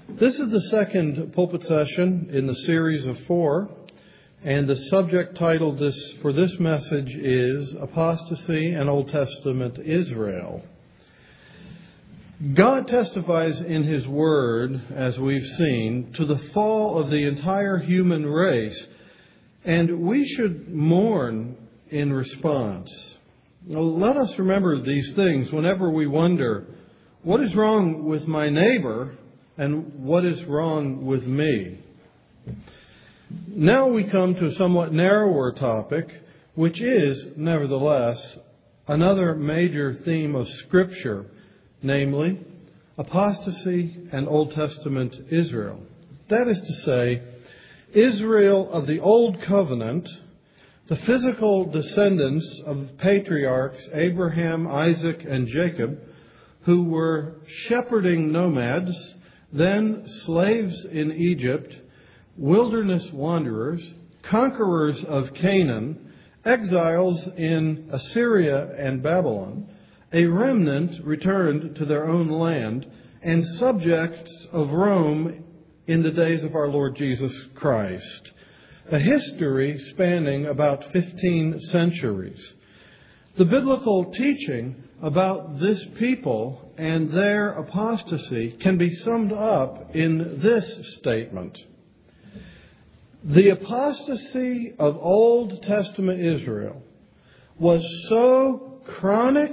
This is the second pulpit session in the series of 4, and the subject title for this message is Apostasy and Old Testament Israel. God testifies in His Word, as we've seen, to the fall of the entire human race, and we should mourn in response. Now, let us remember these things whenever we wonder, what is wrong with my neighbor and what is wrong with me? Now we come to a somewhat narrower topic, which is, nevertheless, another major theme of Scripture, namely, apostasy and Old Testament Israel. That is to say, Israel of the Old Covenant, the physical descendants of patriarchs Abraham, Isaac, and Jacob, who were shepherding nomads, then slaves in Egypt, wilderness wanderers, conquerors of Canaan, exiles in Assyria and Babylon, a remnant returned to their own land, and subjects of Rome in the days of our Lord Jesus Christ. A history spanning about 15 centuries. The biblical teaching about this people and their apostasy can be summed up in this statement. The apostasy of Old Testament Israel was so chronic,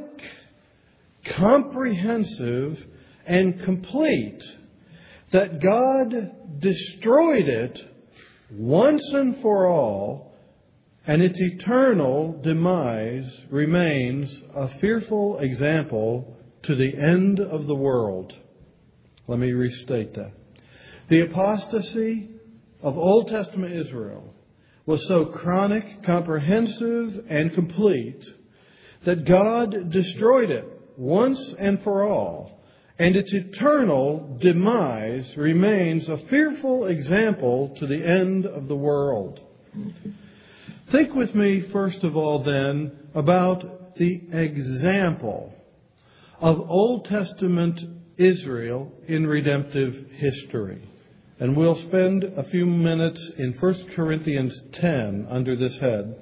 comprehensive, and complete that God destroyed it once and for all, and its eternal demise remains a fearful example to the end of the world. Let me restate that. The apostasy of Old Testament Israel was so chronic, comprehensive, and complete that God destroyed it once and for all, and its eternal demise remains a fearful example to the end of the world. Think with me, first of all, then, about the example of Old Testament Israel in redemptive history. And we'll spend a few minutes in 1 Corinthians 10 under this head.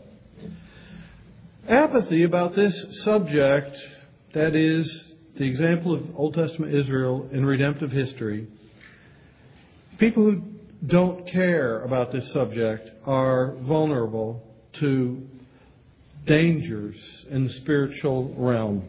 Apathy about this subject, that is, the example of Old Testament Israel in redemptive history, people who don't care about this subject are vulnerable to dangers in the spiritual realm.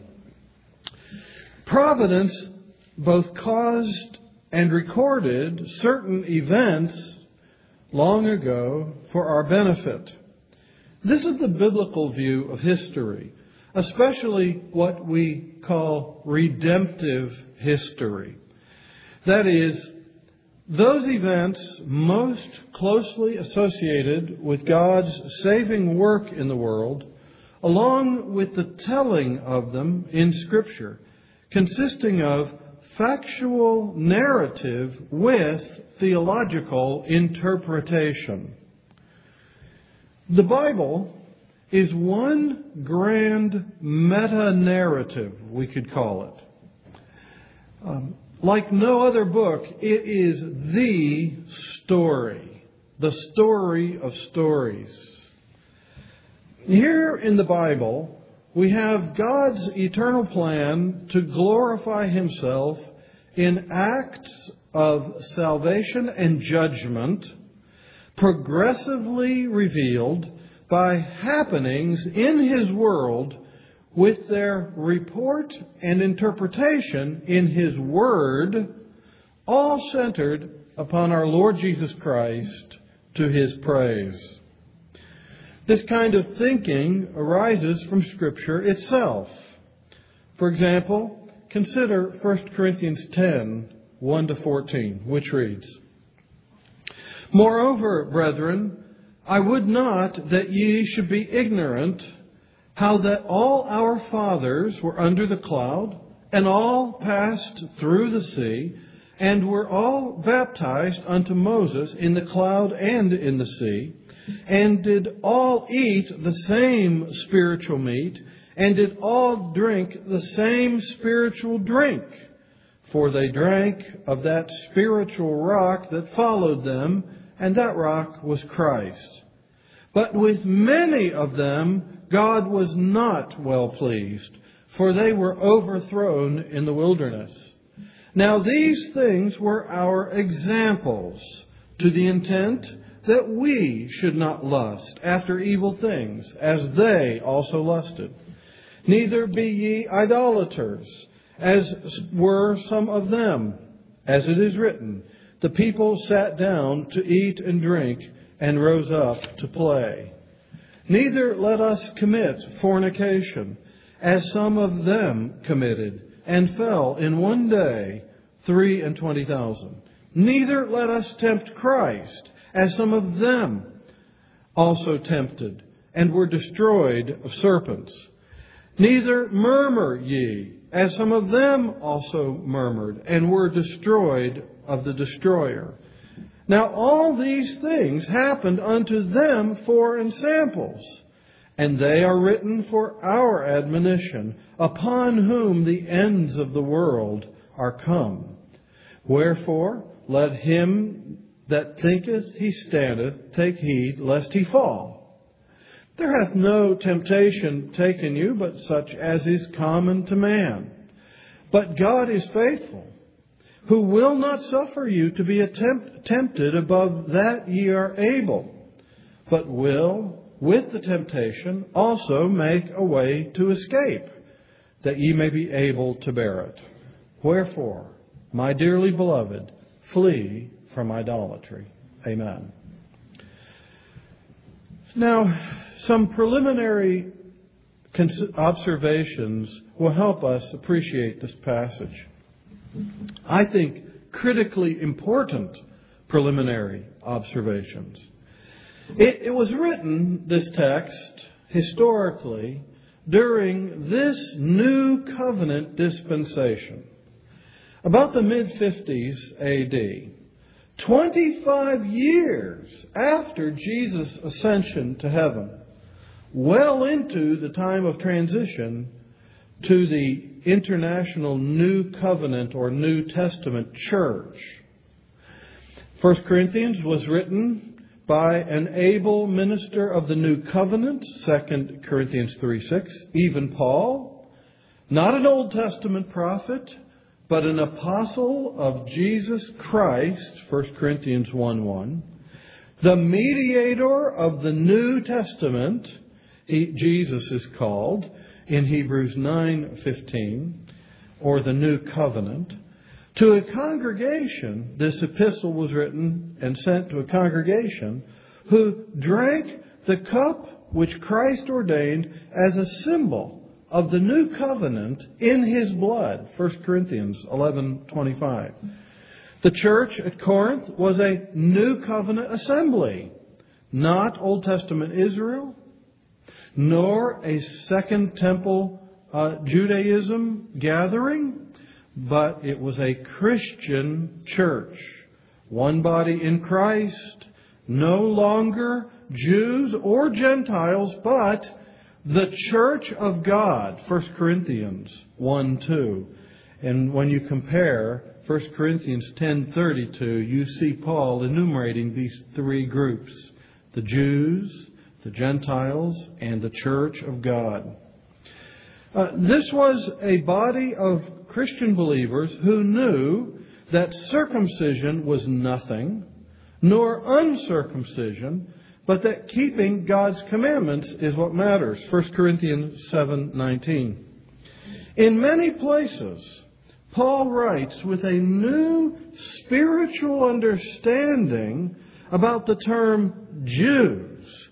Providence both caused and recorded certain events long ago for our benefit. This is the biblical view of history, especially what we call redemptive history. That is, those events most closely associated with God's saving work in the world, along with the telling of them in Scripture, consisting of factual narrative with theological interpretation. The Bible is one grand meta-narrative, we could call it. Like no other book, it is the story of stories. Here in the Bible, we have God's eternal plan to glorify Himself in acts of salvation and judgment, progressively revealed by happenings in His world with their report and interpretation in His Word, all centered upon our Lord Jesus Christ to His praise. This kind of thinking arises from Scripture itself. For example, consider 1 Corinthians 10, 1-14, which reads, "Moreover, brethren, I would not that ye should be ignorant how that all our fathers were under the cloud, and all passed through the sea, and were all baptized unto Moses in the cloud and in the sea, and did all eat the same spiritual meat, and did all drink the same spiritual drink. For they drank of that spiritual rock that followed them, and that rock was Christ. But with many of them God was not well pleased, for they were overthrown in the wilderness. Now these things were our examples, to the intent that we should not lust after evil things, as they also lusted. Neither be ye idolaters, as were some of them. As it is written, the people sat down to eat and drink, and rose up to play. Neither let us commit fornication, as some of them committed, and fell in one day 23,000. Neither let us tempt Christ, as some of them also tempted, and were destroyed of serpents. Neither murmur ye, as some of them also murmured, and were destroyed of the destroyer. Now all these things happened unto them for ensamples, and they are written for our admonition, upon whom the ends of the world are come. Wherefore, let him that thinketh he standeth take heed lest he fall. There hath no temptation taken you, but such as is common to man. But God is faithful, who will not suffer you to be tempted above that ye are able, but will, with the temptation, also make a way to escape, that ye may be able to bear it. Wherefore, my dearly beloved, flee from idolatry. Amen. Now, some preliminary observations will help us appreciate this passage. I think critically important preliminary observations. It was written, this text, historically, during this New Covenant dispensation. About the mid-50s A.D., 25 years after Jesus' ascension to heaven, well into the time of transition to the international New Covenant or New Testament church. 1 Corinthians was written by an able minister of the New Covenant, 2 Corinthians 3:6. Even Paul, not an Old Testament prophet, but an apostle of Jesus Christ, 1 Corinthians 1:1. The mediator of the New Testament, Jesus is called in Hebrews 9:15, or the New Covenant. To a congregation, this epistle was written and sent to a congregation who drank the cup which Christ ordained as a symbol of the new covenant in His blood, 1 Corinthians 11:25. The church at Corinth was a New Covenant assembly, not Old Testament Israel, nor a Second Temple Judaism gathering, but it was a Christian church. One body in Christ, no longer Jews or Gentiles, but the church of God, 1 Corinthians 1:2. And when you compare 1 Corinthians 10:32, you see Paul enumerating these three groups: the Jews, the Gentiles, and the church of God. This was a body of Christian believers who knew that circumcision was nothing, nor uncircumcision, but that keeping God's commandments is what matters. 1 Corinthians 7:19. In many places, Paul writes with a new spiritual understanding about the term Jews.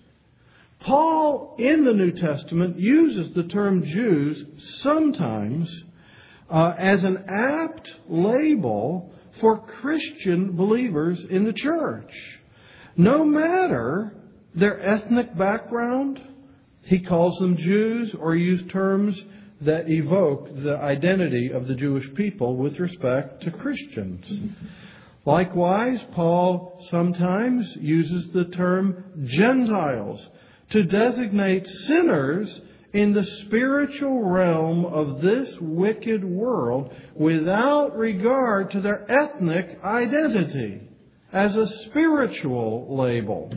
Paul, in the New Testament, uses the term Jews sometimes as an apt label for Christian believers in the church. No matter their ethnic background, he calls them Jews, or use terms that evoke the identity of the Jewish people with respect to Christians. Likewise, Paul sometimes uses the term Gentiles to designate sinners in the spiritual realm of this wicked world without regard to their ethnic identity as a spiritual label.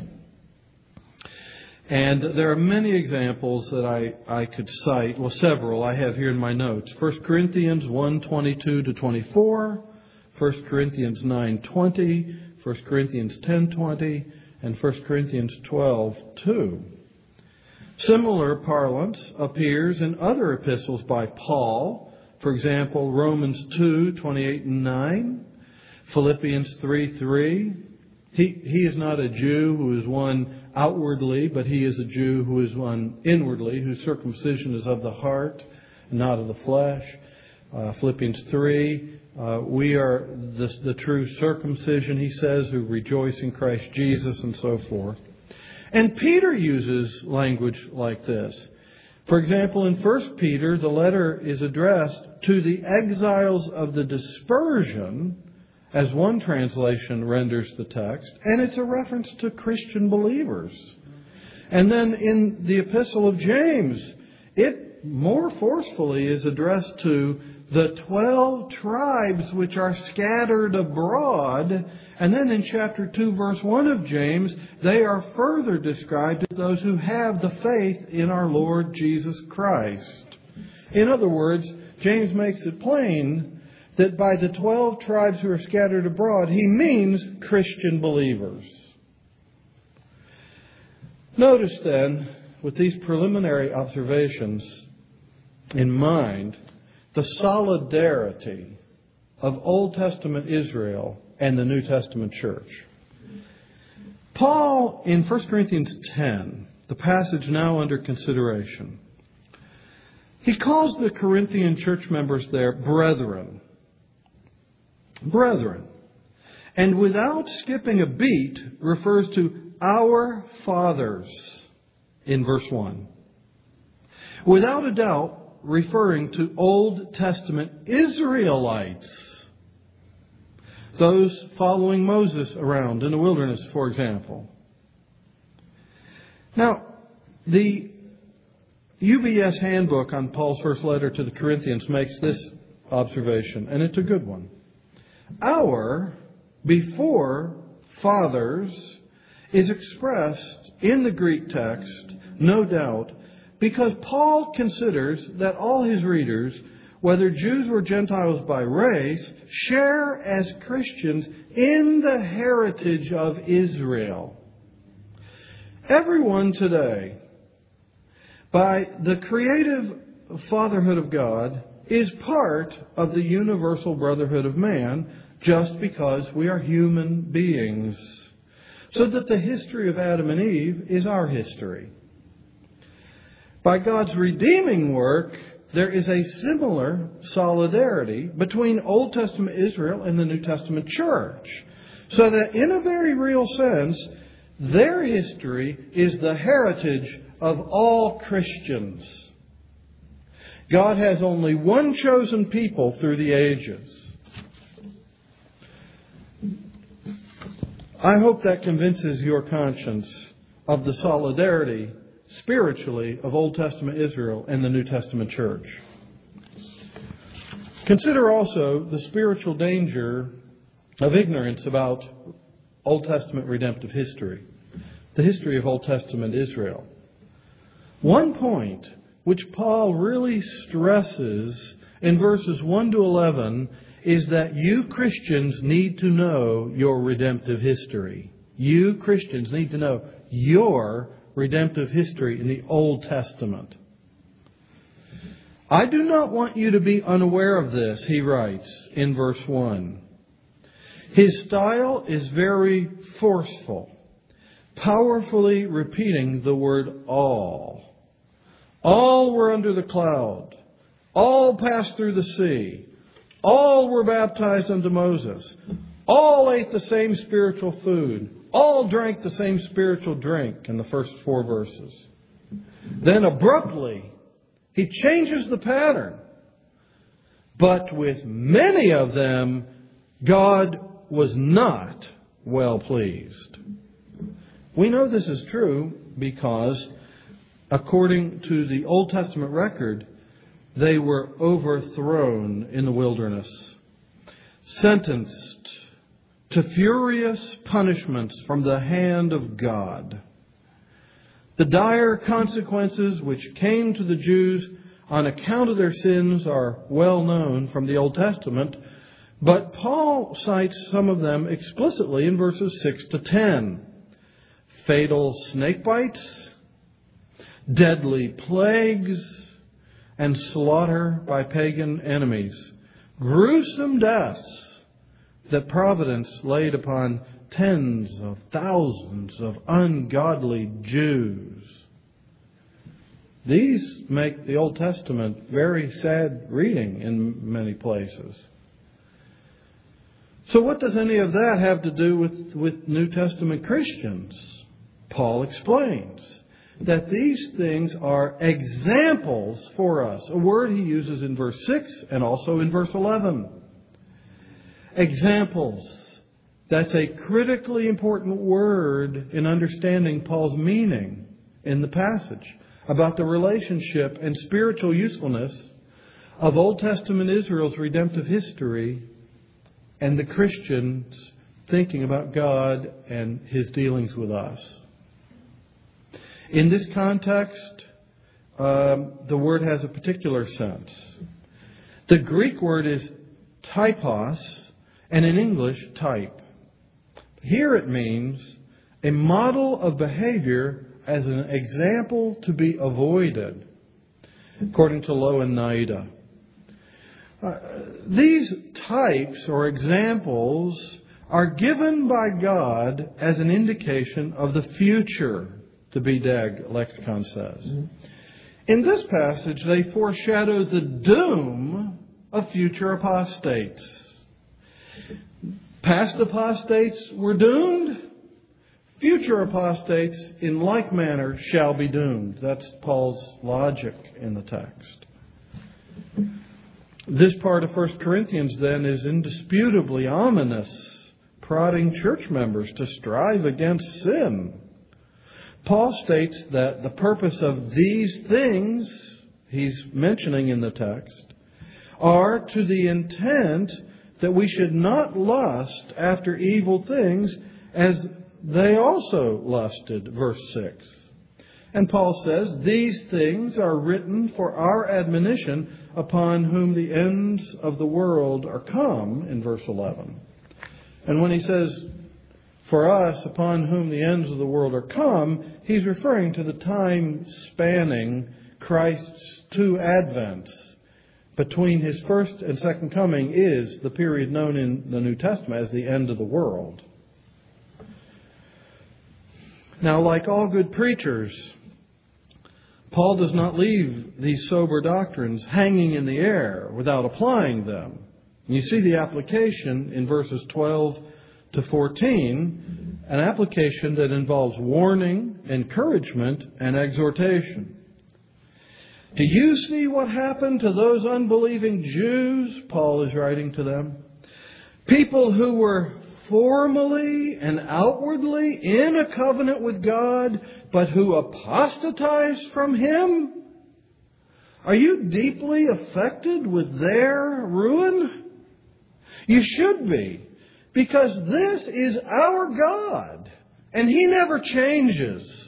And there are many examples that I could cite. Well, several I have here in my notes. 1 Corinthians 1:22-24, 1 Corinthians 9:20, 1 Corinthians 10:20, and 1 Corinthians 12:2. Similar parlance appears in other epistles by Paul. For example, Romans 2:28 and 9, Philippians 3:3. He is not a Jew who is one outwardly, but he is a Jew who is one inwardly, whose circumcision is of the heart, not of the flesh. Philippians 3, we are the true circumcision, he says, who rejoice in Christ Jesus, and so forth. And Peter uses language like this. For example, in 1 Peter, the letter is addressed to the exiles of the dispersion, as one translation renders the text, and it's a reference to Christian believers. And then in the Epistle of James, it more forcefully is addressed to the 12 tribes which are scattered abroad. And then in chapter 2, verse 1 of James, they are further described as those who have the faith in our Lord Jesus Christ. In other words, James makes it plain that by the 12 tribes who are scattered abroad, he means Christian believers. Notice then, with these preliminary observations in mind, the solidarity of Old Testament Israel and the New Testament church. Paul, in 1 Corinthians 10, the passage now under consideration, he calls the Corinthian church members there brethren. Brethren. And without skipping a beat, refers to our fathers in verse 1. Without a doubt, referring to Old Testament Israelites. Those following Moses around in the wilderness, for example. Now, the UBS handbook on Paul's first letter to the Corinthians makes this observation, and it's a good one. Our, before fathers, is expressed in the Greek text, no doubt, because Paul considers that all his readers, whether Jews or Gentiles by race, share as Christians in the heritage of Israel. Everyone today, by the creative fatherhood of God, is part of the universal brotherhood of man, just because we are human beings. So that the history of Adam and Eve is our history. By God's redeeming work, there is a similar solidarity between Old Testament Israel and the New Testament church. So that in a very real sense, their history is the heritage of all Christians. God has only one chosen people through the ages. I hope that convinces your conscience of the solidarity spiritually of Old Testament Israel and the New Testament church. Consider also the spiritual danger of ignorance about Old Testament redemptive history, the history of Old Testament Israel. One point which Paul really stresses in verses 1 to 11 is that you Christians need to know your redemptive history. You Christians need to know your redemptive history in the Old Testament. I do not want you to be unaware of this, he writes in verse 1. His style is very forceful, powerfully repeating the word all. All were under the cloud. All passed through the sea. All were baptized unto Moses. All ate the same spiritual food. All drank the same spiritual drink in the first 4 verses. Then abruptly, he changes the pattern. But with many of them, God was not well pleased. We know this is true because According to the Old Testament record, they were overthrown in the wilderness, sentenced to furious punishments from the hand of God. The dire consequences which came to the Jews on account of their sins are well known from the Old Testament, but Paul cites some of them explicitly in verses 6 to 10. Fatal snake bites, deadly plagues, and slaughter by pagan enemies. Gruesome deaths that providence laid upon tens of thousands of ungodly Jews. These make the Old Testament very sad reading in many places. So what does any of that have to do with New Testament Christians? Paul explains that these things are examples for us, a word he uses in verse 6 and also in verse 11. Examples. That's a critically important word in understanding Paul's meaning in the passage about the relationship and spiritual usefulness of Old Testament Israel's redemptive history and the Christians thinking about God and His dealings with us. In this context, the word has a particular sense. The Greek word is typos, and in English, type. Here it means a model of behavior as an example to be avoided, according to Lowe and Naida. These types or examples are given by God as an indication of the future, the BDAG lexicon says. In this passage, they foreshadow the doom of future apostates. Past apostates were doomed. Future apostates, in like manner, shall be doomed. That's Paul's logic in the text. This part of 1 Corinthians, then, is indisputably ominous, prodding church members to strive against sin. Paul states that the purpose of these things he's mentioning in the text are to the intent that we should not lust after evil things as they also lusted, verse 6. And Paul says, these things are written for our admonition upon whom the ends of the world are come, in verse 11. And when he says, for us upon whom the ends of the world are come, he's referring to the time spanning Christ's two advents. Between His first and second coming is the period known in the New Testament as the end of the world. Now, like all good preachers, Paul does not leave these sober doctrines hanging in the air without applying them. You see the application in verses 12 to 14, an application that involves warning, encouragement, and exhortation. Do you see what happened to those unbelieving Jews? Paul is writing to them. People who were formally and outwardly in a covenant with God, but who apostatized from Him? Are you deeply affected with their ruin? You should be, because this is our God, and He never changes.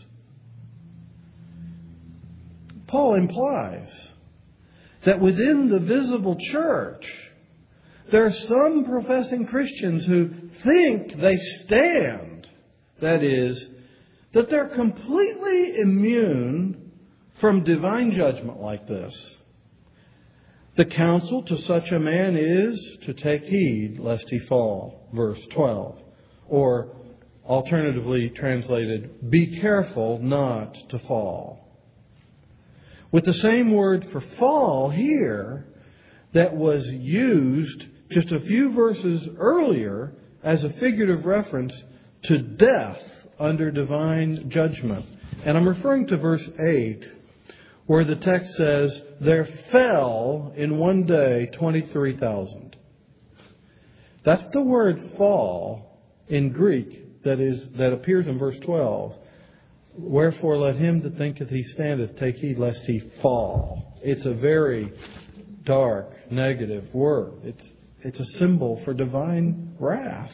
Paul implies that within the visible church, there are some professing Christians who think they stand. That is, that they're completely immune from divine judgment like this. The counsel to such a man is to take heed lest he fall, verse 12. Or, alternatively translated, be careful not to fall. With the same word for fall here that was used just a few verses earlier as a figurative reference to death under divine judgment. And I'm referring to verse 8, where the text says, there fell in one day 23,000. That's the word fall in Greek that appears in verse 12. Wherefore let him that thinketh he standeth take heed lest he fall. It's a very dark, negative word. It's a symbol for divine wrath.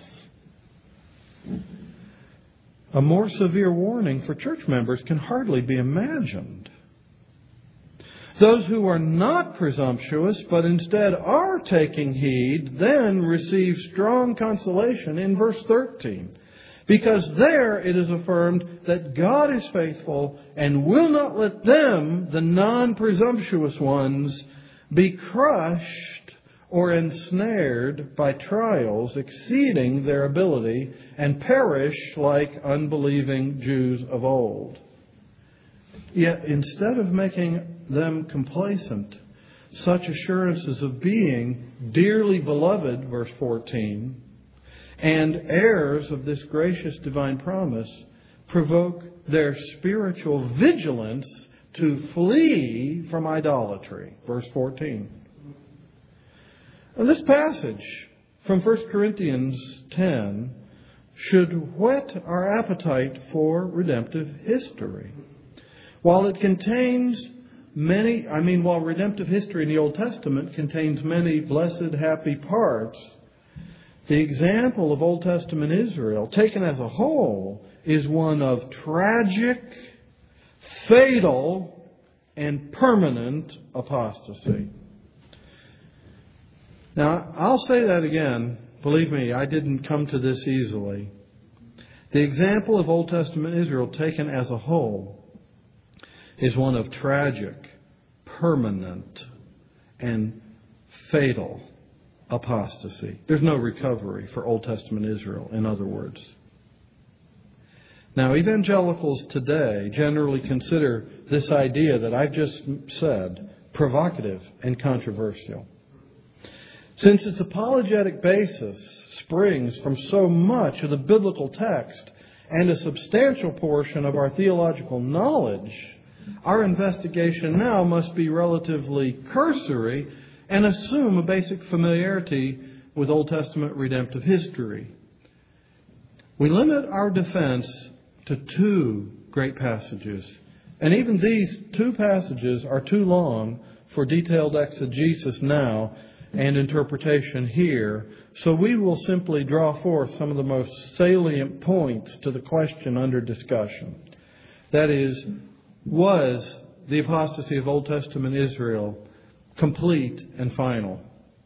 A more severe warning for church members can hardly be imagined. Those who are not presumptuous, but instead are taking heed, then receive strong consolation in verse 13. Because there it is affirmed that God is faithful and will not let them, the non-presumptuous ones, be crushed or ensnared by trials exceeding their ability and perish like unbelieving Jews of old. Yet instead of making them complacent, such assurances of being dearly beloved, verse 14, and heirs of this gracious divine promise provoke their spiritual vigilance to flee from idolatry, verse 14. And this passage from 1 Corinthians 10 should whet our appetite for redemptive history. While redemptive history in the Old Testament contains many blessed, happy parts, the example of Old Testament Israel, taken as a whole, is one of tragic, fatal, and permanent apostasy. Now, I'll say that again. Believe me, I didn't come to this easily. The example of Old Testament Israel, taken as a whole, is one of tragic, permanent, and fatal apostasy. There's no recovery for Old Testament Israel, in other words. Now, evangelicals today generally consider this idea that I've just said provocative and controversial. Since its apologetic basis springs from so much of the biblical text and a substantial portion of our theological knowledge, our investigation now must be relatively cursory and assume a basic familiarity with Old Testament redemptive history. We limit our defense to two great passages, and even these two passages are too long for detailed exegesis now and interpretation here, so we will simply draw forth some of the most salient points to the question under discussion. That is, was the apostasy of Old Testament Israel complete and final?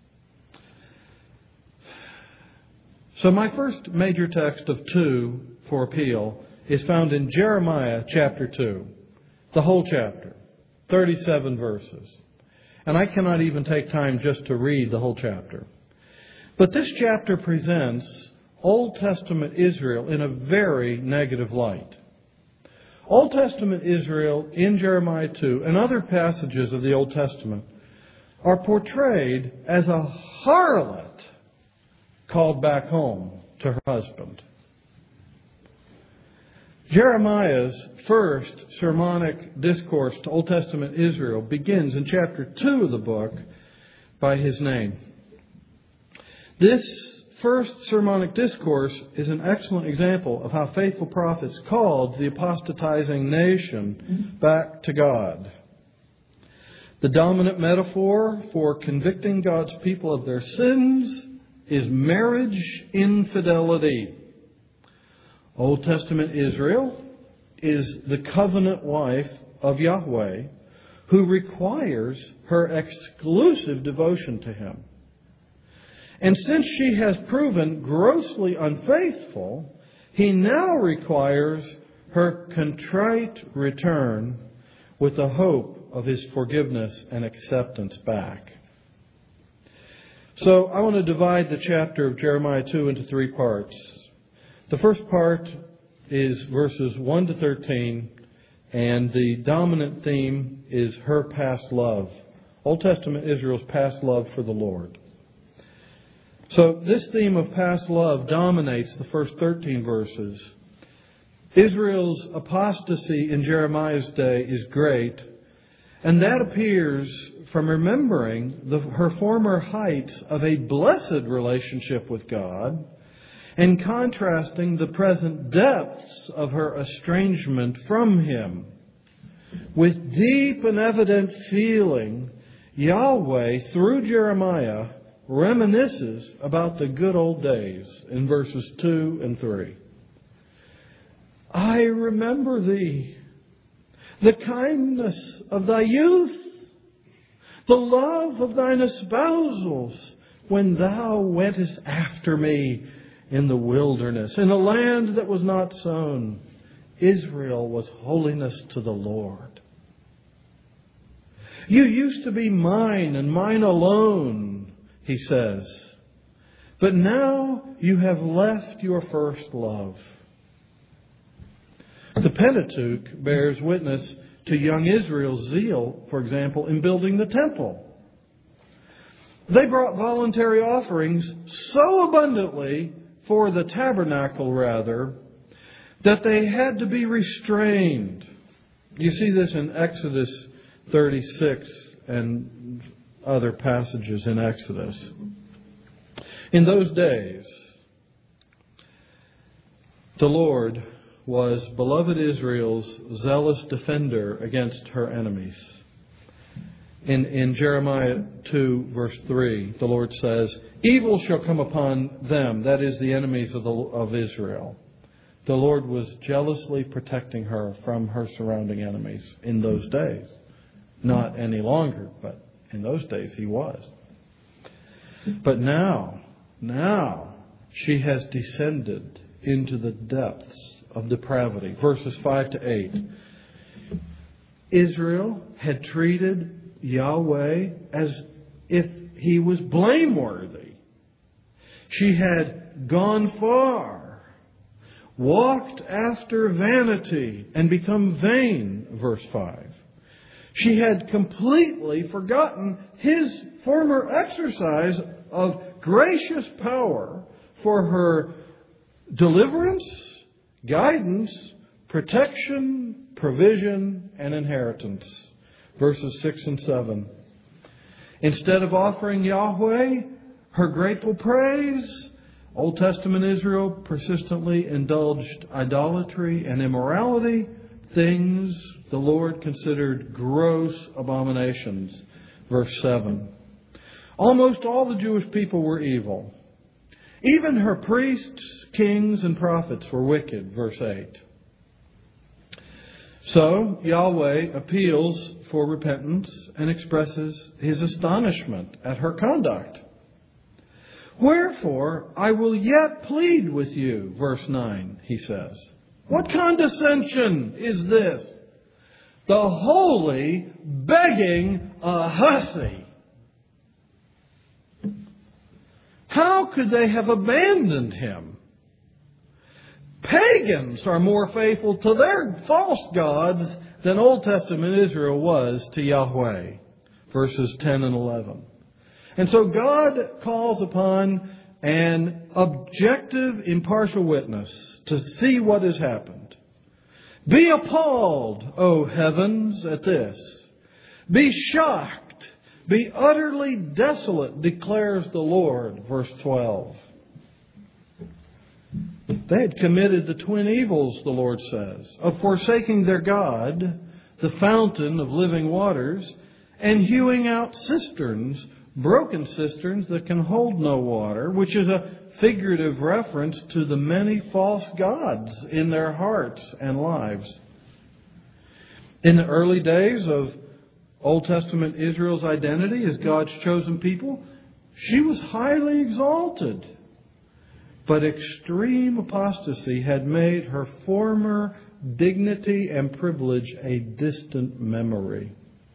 So my first major text of two for appeal is found in Jeremiah chapter 2, the whole chapter, 37 verses. And I cannot even take time just to read the whole chapter. But this chapter presents Old Testament Israel in a very negative light. Old Testament Israel in Jeremiah 2 and other passages of the Old Testament are portrayed as a harlot called back home to her husband. Jeremiah's first sermonic discourse to Old Testament Israel begins in chapter 2 of the book by his name. This first sermonic discourse is an excellent example of how faithful prophets called the apostatizing nation back to God. The dominant metaphor for convicting God's people of their sins is marriage infidelity. Old Testament Israel is the covenant wife of Yahweh who requires her exclusive devotion to Him. And since she has proven grossly unfaithful, He now requires her contrite return with the hope of His forgiveness and acceptance back. So I want to divide the chapter of Jeremiah 2 into three parts. The first part is verses 1 to 13, and the dominant theme is her past love. Old Testament Israel's past love for the Lord. So this theme of past love dominates the first 13 verses. Israel's apostasy in Jeremiah's day is great, and that appears from remembering her former heights of a blessed relationship with God and contrasting the present depths of her estrangement from Him. With deep and evident feeling, Yahweh, through Jeremiah, reminisces about the good old days in verses 2 and 3. I remember thee, the kindness of thy youth, the love of thine espousals, when thou wentest after me in the wilderness, in a land that was not sown. Israel was holiness to the Lord. You used to be mine and mine alone, he says. But now you have left your first love. The Pentateuch bears witness to young Israel's zeal, for example, in building the temple. They brought voluntary offerings so abundantly for the tabernacle, rather, that they had to be restrained. You see this in Exodus 36 and other passages in Exodus. In those days, the Lord was beloved Israel's zealous defender against her enemies. In Jeremiah 2, verse 3, the Lord says, evil shall come upon them, that is, the enemies of Israel. The Lord was jealously protecting her from her surrounding enemies in those days. Not any longer, but in those days He was. But now, she has descended into the depths of depravity. Verses 5 to 8. Israel had treated Yahweh as if He was blameworthy. She had gone far, walked after vanity, and become vain. Verse 5. She had completely forgotten His former exercise of gracious power for her deliverance, guidance, protection, provision, and inheritance. Verses 6 and 7. Instead of offering Yahweh her grateful praise, Old Testament Israel persistently indulged idolatry and immorality, things the Lord considered gross abominations. Verse 7. Almost all the Jewish people were evil. Even her priests, kings, and prophets were wicked. Verse 8. So Yahweh appeals for repentance and expresses His astonishment at her conduct. Wherefore I will yet plead with you, verse 9, he says. What condescension is this? The holy begging a hussy. How could they have abandoned Him? Pagans are more faithful to their false gods than Old Testament Israel was to Yahweh. Verses 10 and 11. And so God calls upon an objective, impartial witness to see what has happened. Be appalled, O heavens, at this. Be shocked. Be utterly desolate, declares the Lord. Verse 12. They had committed the twin evils, the Lord says, of forsaking their God, the fountain of living waters, and hewing out cisterns, broken cisterns that can hold no water, which is a figurative reference to the many false gods in their hearts and lives. In the early days of Old Testament Israel's identity as God's chosen people, she was highly exalted. But extreme apostasy had made her former dignity and privilege a distant memory.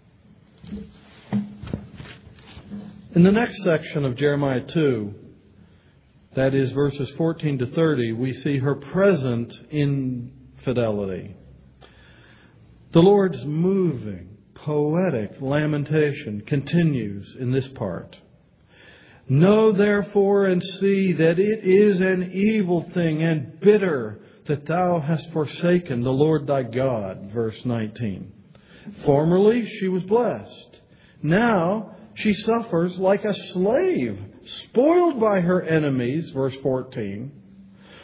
In the next section of Jeremiah 2, that is verses 14 to 30, we see her present infidelity. The Lord's moving, poetic lamentation continues in this part. Know therefore and see that it is an evil thing and bitter that thou hast forsaken the Lord thy God. Verse 19. Formerly she was blessed. Now she suffers like a slave, spoiled by her enemies. Verse 14.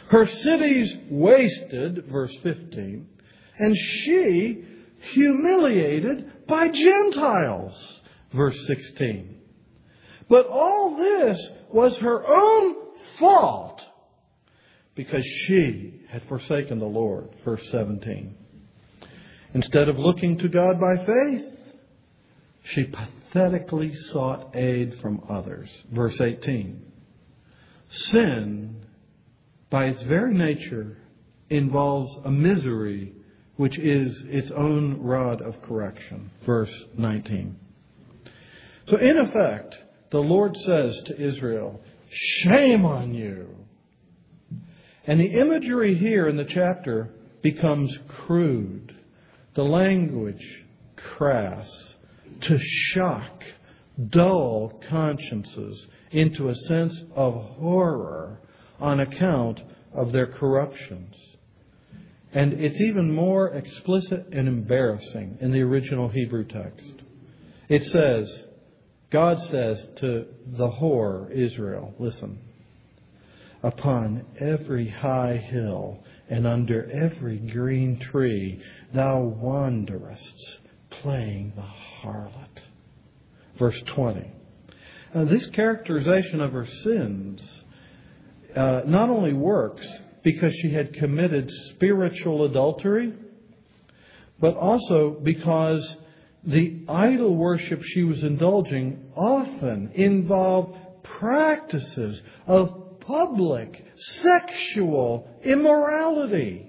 Her cities wasted, verse 15, and she humiliated by Gentiles, verse 16. But all this was her own fault because she had forsaken the Lord, verse 17. Instead of looking to God by faith, she pathetically sought aid from others, verse 18. Sin, by its very nature, involves a misery which is its own rod of correction. Verse 19. So in effect, the Lord says to Israel, shame on you. And the imagery here in the chapter becomes crude. The language crass, to shock dull consciences into a sense of horror on account of their corruptions. And it's even more explicit and embarrassing in the original Hebrew text. It says, God says to the whore Israel, listen, upon every high hill and under every green tree thou wanderest, playing the harlot. Verse 20. Now, this characterization of her sins not only works because she had committed spiritual adultery, but also because the idol worship she was indulging often involved practices of public sexual immorality.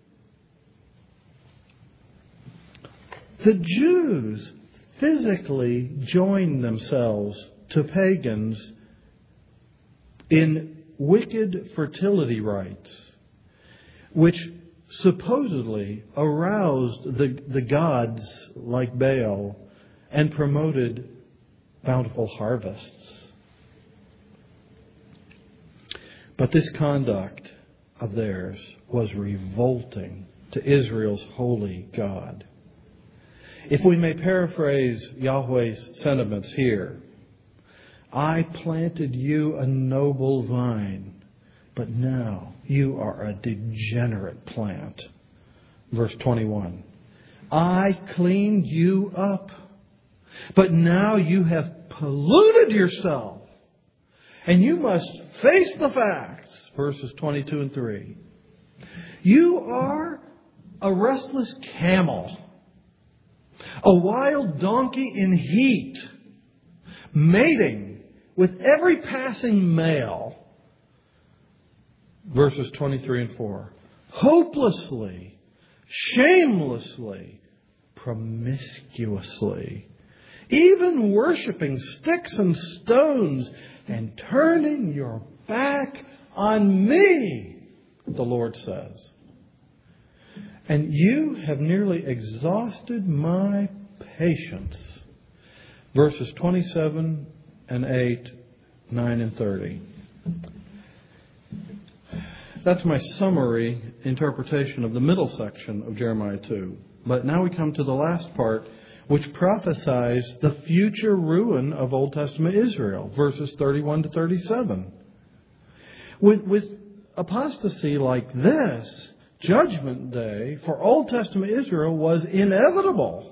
The Jews physically joined themselves to pagans in wicked fertility rites, which supposedly aroused the gods like Baal and promoted bountiful harvests. But this conduct of theirs was revolting to Israel's holy God. If we may paraphrase Yahweh's sentiments here, I planted you a noble vine, but now you are a degenerate plant. Verse 21. I cleaned you up, but now you have polluted yourself, and you must face the facts. Verses 22 and 3. You are a restless camel, a wild donkey in heat, mating with every passing male. Verses 23 and 4. Hopelessly, shamelessly, promiscuously, even worshiping sticks and stones and turning your back on me, the Lord says. And you have nearly exhausted my patience. Verses 27 and 8, 9 and 30. That's my summary interpretation of the middle section of Jeremiah 2. But now we come to the last part, which prophesies the future ruin of Old Testament Israel, verses 31 to 37. With apostasy like this, Judgment Day for Old Testament Israel was inevitable.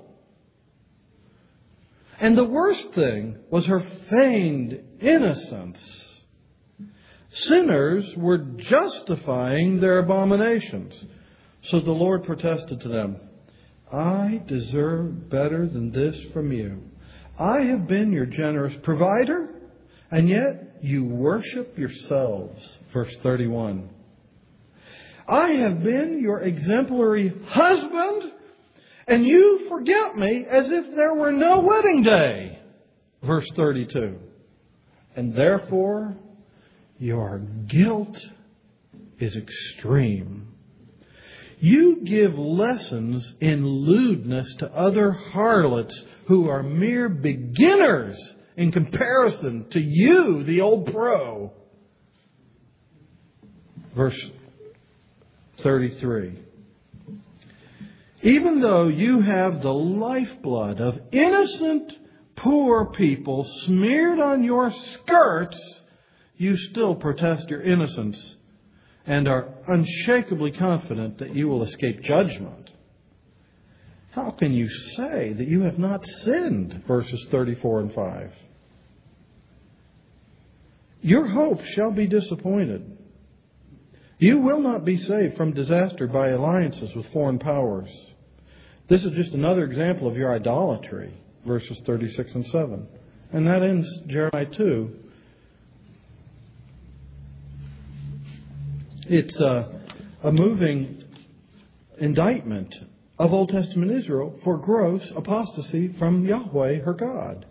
And the worst thing was her feigned innocence. Sinners were justifying their abominations. So the Lord protested to them, I deserve better than this from you. I have been your generous provider, and yet you worship yourselves. Verse 31. I have been your exemplary husband, and you forget me as if there were no wedding day. Verse 32. And therefore, your guilt is extreme. You give lessons in lewdness to other harlots who are mere beginners in comparison to you, the old pro. Verse 33. Even though you have the lifeblood of innocent poor people smeared on your skirts, you still protest your innocence and are unshakably confident that you will escape judgment, how can you say that you have not sinned? Verses 34 and 5. Your hope shall be disappointed. You will not be saved from disaster by alliances with foreign powers. This is just another example of your idolatry, verses 36 and 7. And that ends Jeremiah 2. It's a moving indictment of Old Testament Israel for gross apostasy from Yahweh, her God.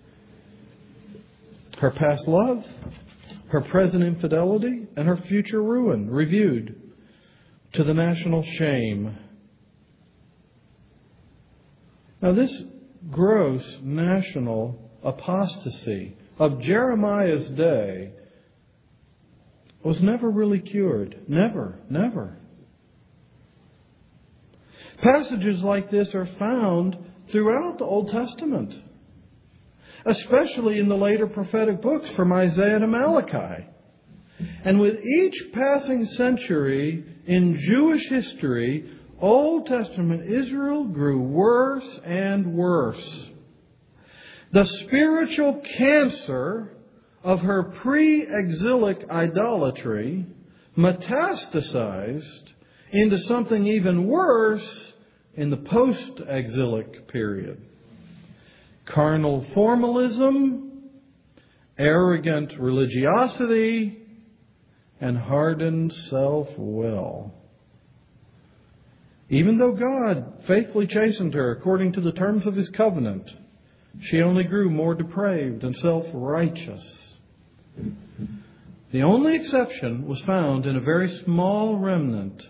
Her past love, her present infidelity, and her future ruin reviewed to the national shame. Now, this gross national apostasy of Jeremiah's day was never really cured. Never. Passages like this are found throughout the Old Testament, especially in the later prophetic books from Isaiah to Malachi. And with each passing century in Jewish history, Old Testament Israel grew worse and worse. The spiritual cancer of her pre-exilic idolatry metastasized into something even worse in the post-exilic period. Carnal formalism, arrogant religiosity, and hardened self-will. Even though God faithfully chastened her according to the terms of His covenant, she only grew more depraved and self-righteous. The only exception was found in a very small remnant.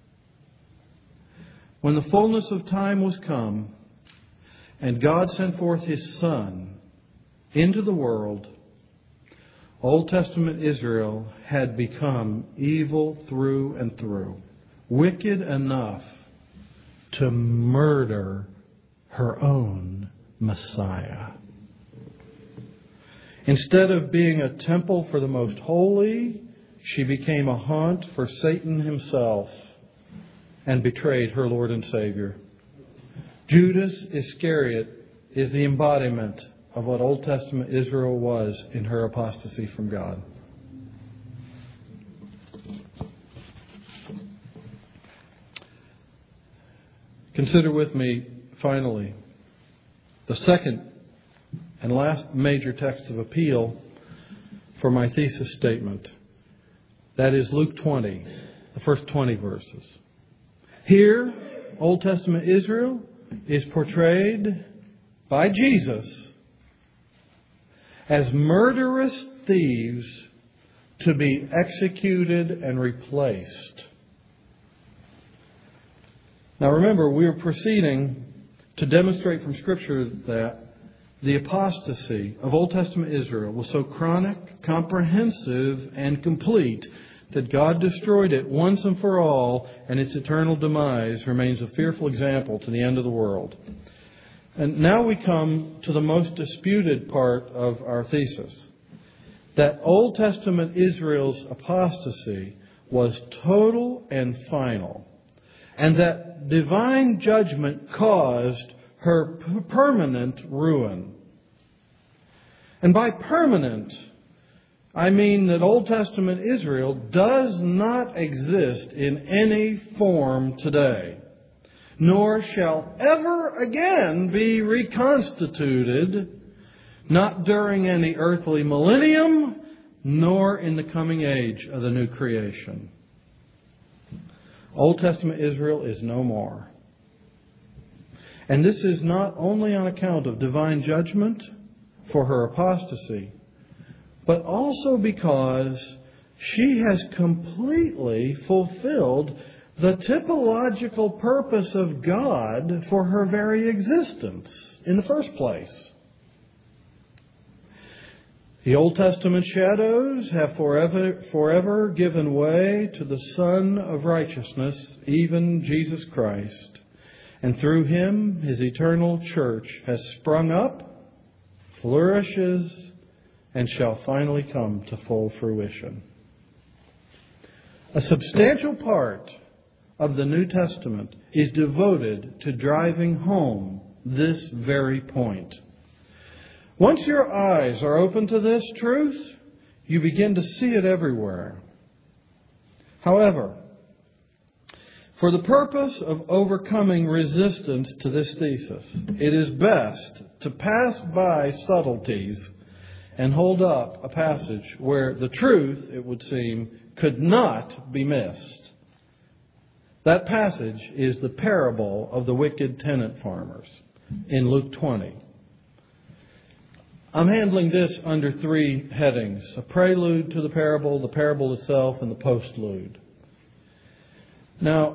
When the fullness of time was come, and God sent forth His Son into the world, Old Testament Israel had become evil through and through, wicked enough to murder her own Messiah. Instead of being a temple for the most holy, she became a haunt for Satan himself and betrayed her Lord and Savior. Judas Iscariot is the embodiment of what Old Testament Israel was in her apostasy from God. Consider with me, finally, the second and last major text of appeal for my thesis statement. That is Luke 20, the first 20 verses. Here, Old Testament Israel is portrayed by Jesus as murderous thieves to be executed and replaced. Now remember, we are proceeding to demonstrate from Scripture that the apostasy of Old Testament Israel was so chronic, comprehensive, and complete that God destroyed it once and for all, and its eternal demise remains a fearful example to the end of the world. And now we come to the most disputed part of our thesis, that Old Testament Israel's apostasy was total and final, and that divine judgment caused her permanent ruin. And by permanent, I mean that Old Testament Israel does not exist in any form today, nor shall ever again be reconstituted, not during any earthly millennium, nor in the coming age of the new creation. Old Testament Israel is no more. And this is not only on account of divine judgment for her apostasy, but also because she has completely fulfilled the typological purpose of God for her very existence in the first place. The Old Testament shadows have forever given way to the Son of Righteousness, even Jesus Christ. And through Him, His eternal church has sprung up, flourishes, and shall finally come to full fruition. A substantial part of the New Testament is devoted to driving home this very point. Once your eyes are open to this truth, you begin to see it everywhere. However, for the purpose of overcoming resistance to this thesis, it is best to pass by subtleties and hold up a passage where the truth, it would seem, could not be missed. That passage is the parable of the wicked tenant farmers in Luke 20. I'm handling this under three headings: a prelude to the parable itself, and the postlude. Now,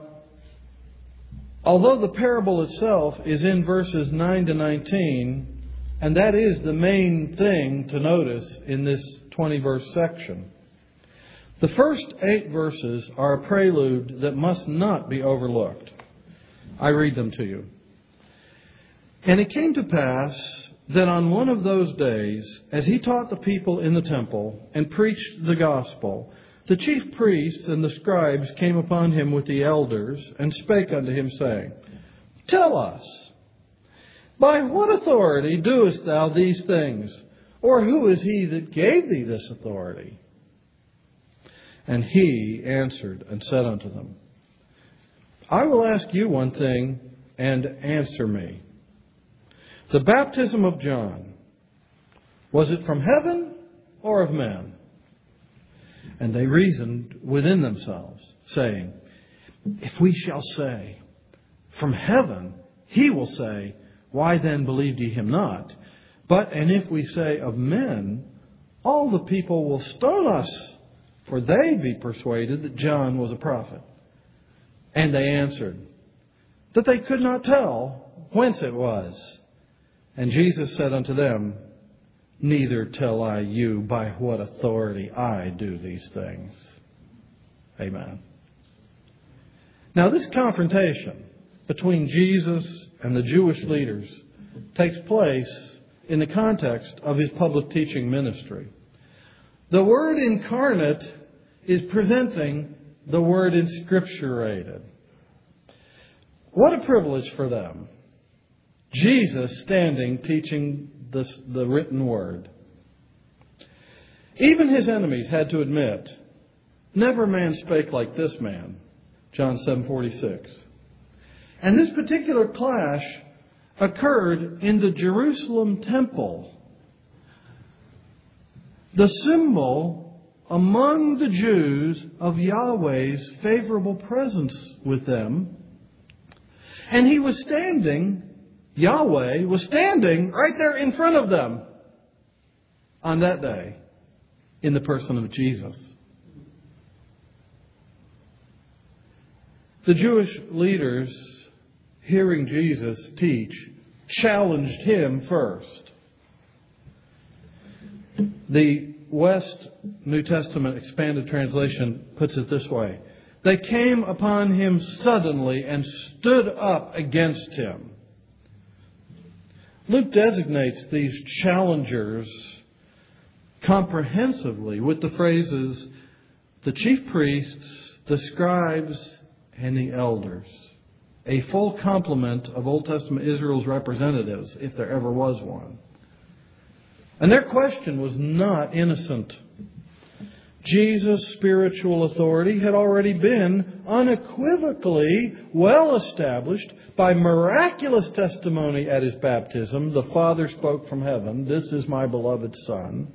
although the parable itself is in verses 9 to 19, and that is the main thing to notice in this 20-verse section, the first 8 verses are a prelude that must not be overlooked. I read them to you. And it came to pass that on one of those days, as he taught the people in the temple and preached the gospel, the chief priests and the scribes came upon him with the elders and spake unto him, saying, Tell us, by what authority doest thou these things? Or who is he that gave thee this authority? And he answered and said unto them, I will ask you one thing, and answer me. The baptism of John, was it from heaven or of men? And they reasoned within themselves, saying, If we shall say, From heaven, he will say, Why then believed ye him not? And if we say of men, all the people will stone us, for they be persuaded that John was a prophet. And they answered, that they could not tell whence it was. And Jesus said unto them, Neither tell I you by what authority I do these things. Amen. Now, this confrontation between Jesus and the Jewish leaders takes place in the context of his public teaching ministry. The Word incarnate is presenting the Word inscripturated. What a privilege for them. Jesus standing teaching the written Word. Even his enemies had to admit, never man spake like this man. John 7:46. And this particular clash occurred in the Jerusalem temple. The symbol among the Jews of Yahweh's favorable presence with them. And he was standing, Yahweh was standing right there in front of them on that day in the person of Jesus. The Jewish leaders, hearing Jesus teach, challenged him first. The West New Testament Expanded Translation puts it this way. They came upon him suddenly and stood up against him. Luke designates these challengers comprehensively with the phrases, the chief priests, the scribes, and the elders. A full complement of Old Testament Israel's representatives, if there ever was one. And their question was not innocent. Jesus' spiritual authority had already been unequivocally well established by miraculous testimony at his baptism. The Father spoke from heaven, "This is my beloved Son."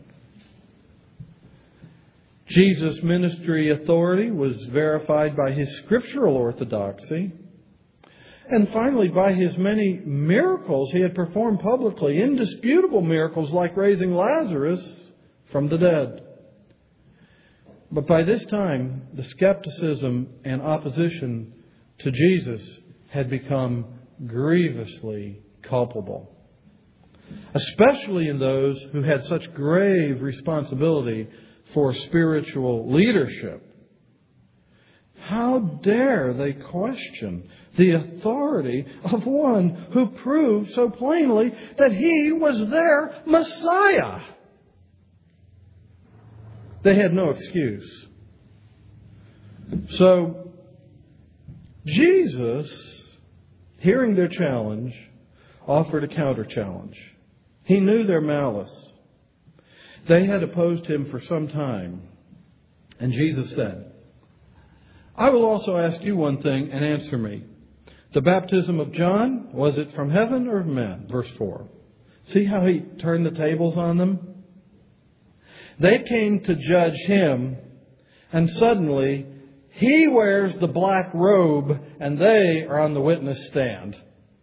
Jesus' ministry authority was verified by his scriptural orthodoxy. And finally, by his many miracles he had performed publicly, indisputable miracles like raising Lazarus from the dead. But by this time, the skepticism and opposition to Jesus had become grievously culpable, especially in those who had such grave responsibility for spiritual leadership. How dare they question the authority of one who proved so plainly that he was their Messiah? They had no excuse. So, Jesus, hearing their challenge, offered a counter-challenge. He knew their malice. They had opposed him for some time. And Jesus said, I will also ask you one thing and answer me. The baptism of John, was it from heaven or from men? Verse 4. See how he turned the tables on them? They came to judge him, and suddenly he wears the black robe and they are on the witness stand.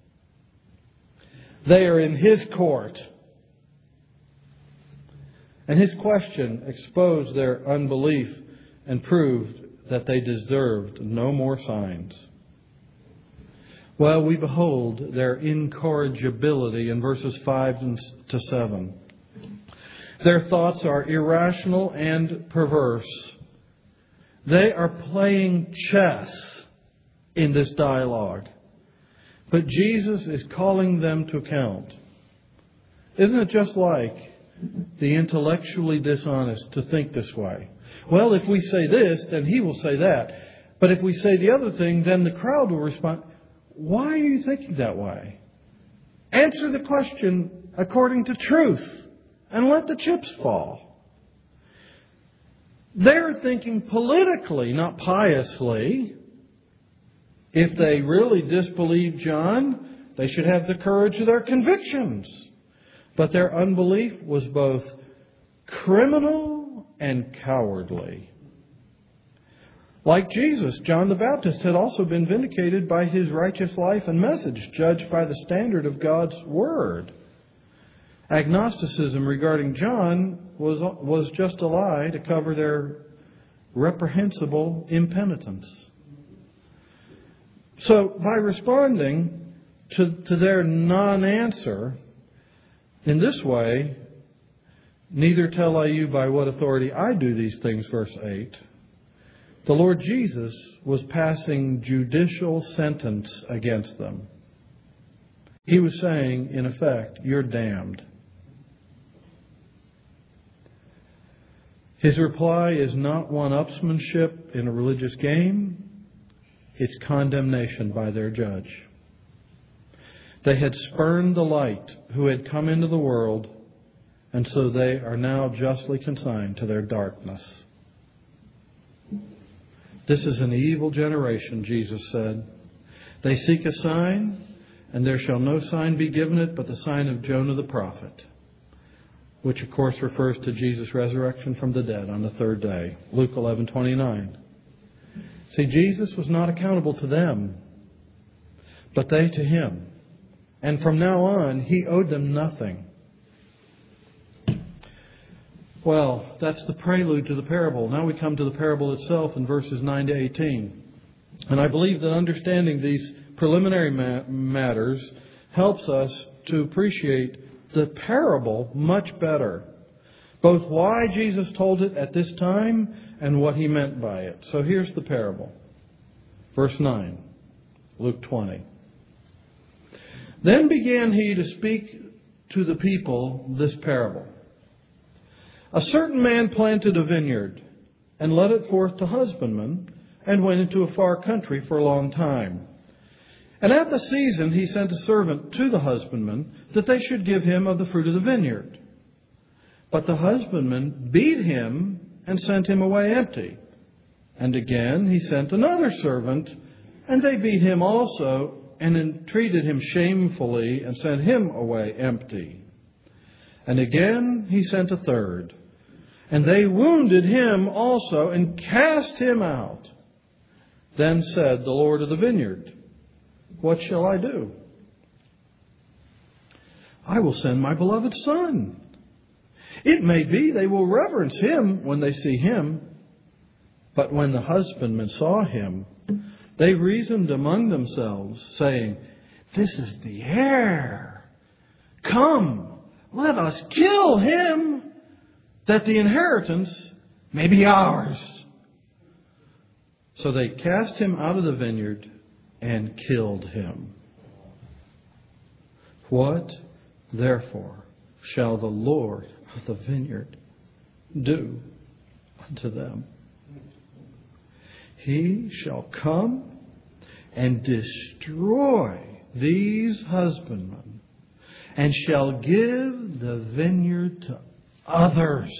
They are in his court. And his question exposed their unbelief and proved that they deserved no more signs. Well, we behold their incorrigibility in verses 5 to 7. Their thoughts are irrational and perverse. They are playing chess in this dialogue. But Jesus is calling them to account. Isn't it just like the intellectually dishonest to think this way? Well, if we say this, then he will say that. But if we say the other thing, then the crowd will respond. Why are you thinking that way? Answer the question according to truth and let the chips fall. They're thinking politically, not piously. If they really disbelieve John, they should have the courage of their convictions. But their unbelief was both criminal and cowardly. Like Jesus, John the Baptist had also been vindicated by his righteous life and message, judged by the standard of God's Word. Agnosticism regarding John was just a lie to cover their reprehensible impenitence. So, by responding to their non-answer in this way, neither tell I you by what authority I do these things, verse 8. The Lord Jesus was passing judicial sentence against them. He was saying, in effect, you're damned. His reply is not one-upsmanship in a religious game. It's condemnation by their judge. They had spurned the light who had come into the world, and so they are now justly consigned to their darkness. This is an evil generation, Jesus said. They seek a sign, and there shall no sign be given it but the sign of Jonah the prophet, which of course refers to Jesus' resurrection from the dead on the third day. Luke 11:29. See, Jesus was not accountable to them, but they to him. And from now on, he owed them nothing. Well, that's the prelude to the parable. Now we come to the parable itself in verses 9 to 18. And I believe that understanding these preliminary matters helps us to appreciate the parable much better. Both why Jesus told it at this time and what he meant by it. So here's the parable. Verse 9, Luke 20. Then began he to speak to the people this parable. A certain man planted a vineyard and led it forth to husbandmen and went into a far country for a long time. And at the season he sent a servant to the husbandmen that they should give him of the fruit of the vineyard. But the husbandman beat him and sent him away empty. And again he sent another servant, and they beat him also and entreated him shamefully and sent him away empty. And again he sent a third. And they wounded him also and cast him out. Then said the Lord of the vineyard, what shall I do? I will send my beloved son. It may be they will reverence him when they see him. But when the husbandmen saw him, they reasoned among themselves, saying, this is the heir. Come, let us kill him, that the inheritance may be ours. So they cast him out of the vineyard and killed him. What, therefore, shall the Lord of the vineyard do unto them? He shall come and destroy these husbandmen, and shall give the vineyard to others.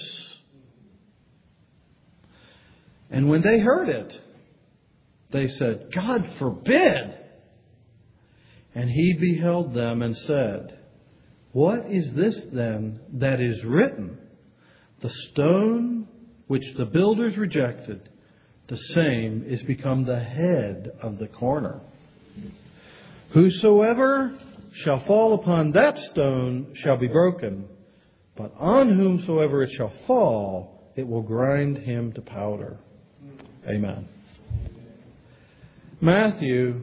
And when they heard it, they said, God forbid. And he beheld them and said, what is this then that is written? The stone which the builders rejected, the same is become the head of the corner. Whosoever shall fall upon that stone shall be broken, but on whomsoever it shall fall, it will grind him to powder. Amen. Matthew,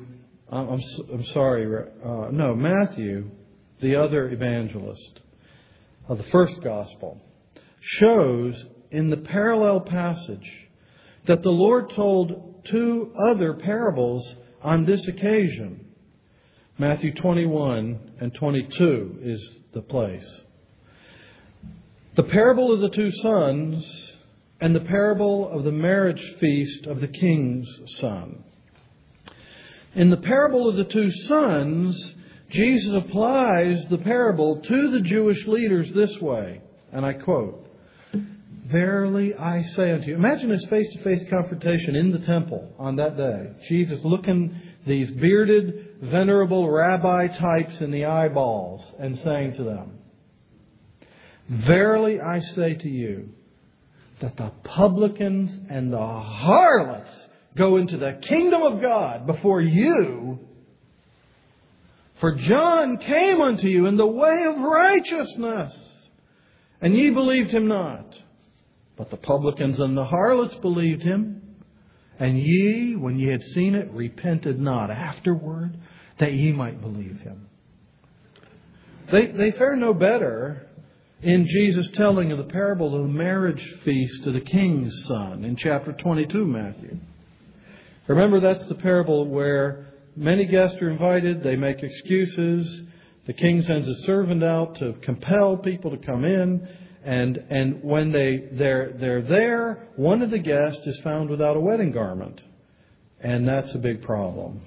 Matthew, the other evangelist of the first gospel, shows in the parallel passage that the Lord told two other parables on this occasion. Matthew 21 and 22 is the place. The parable of the two sons and the parable of the marriage feast of the king's son. In the parable of the two sons, Jesus applies the parable to the Jewish leaders this way, and I quote, verily I say unto you. Imagine his face-to-face confrontation in the temple on that day. Jesus looking these bearded, venerable rabbi types in the eyeballs and saying to them, verily I say to you that the publicans and the harlots go into the kingdom of God before you. For John came unto you in the way of righteousness, and ye believed him not. But the publicans and the harlots believed him. And ye, when ye had seen it, repented not afterward, that ye might believe him. They fare no better in Jesus' telling of the parable of the marriage feast of the king's son in chapter 22, Matthew. Remember, that's the parable where many guests are invited. They make excuses. The king sends a servant out to compel people to come in. And when they're there, one of the guests is found without a wedding garment. And that's a big problem.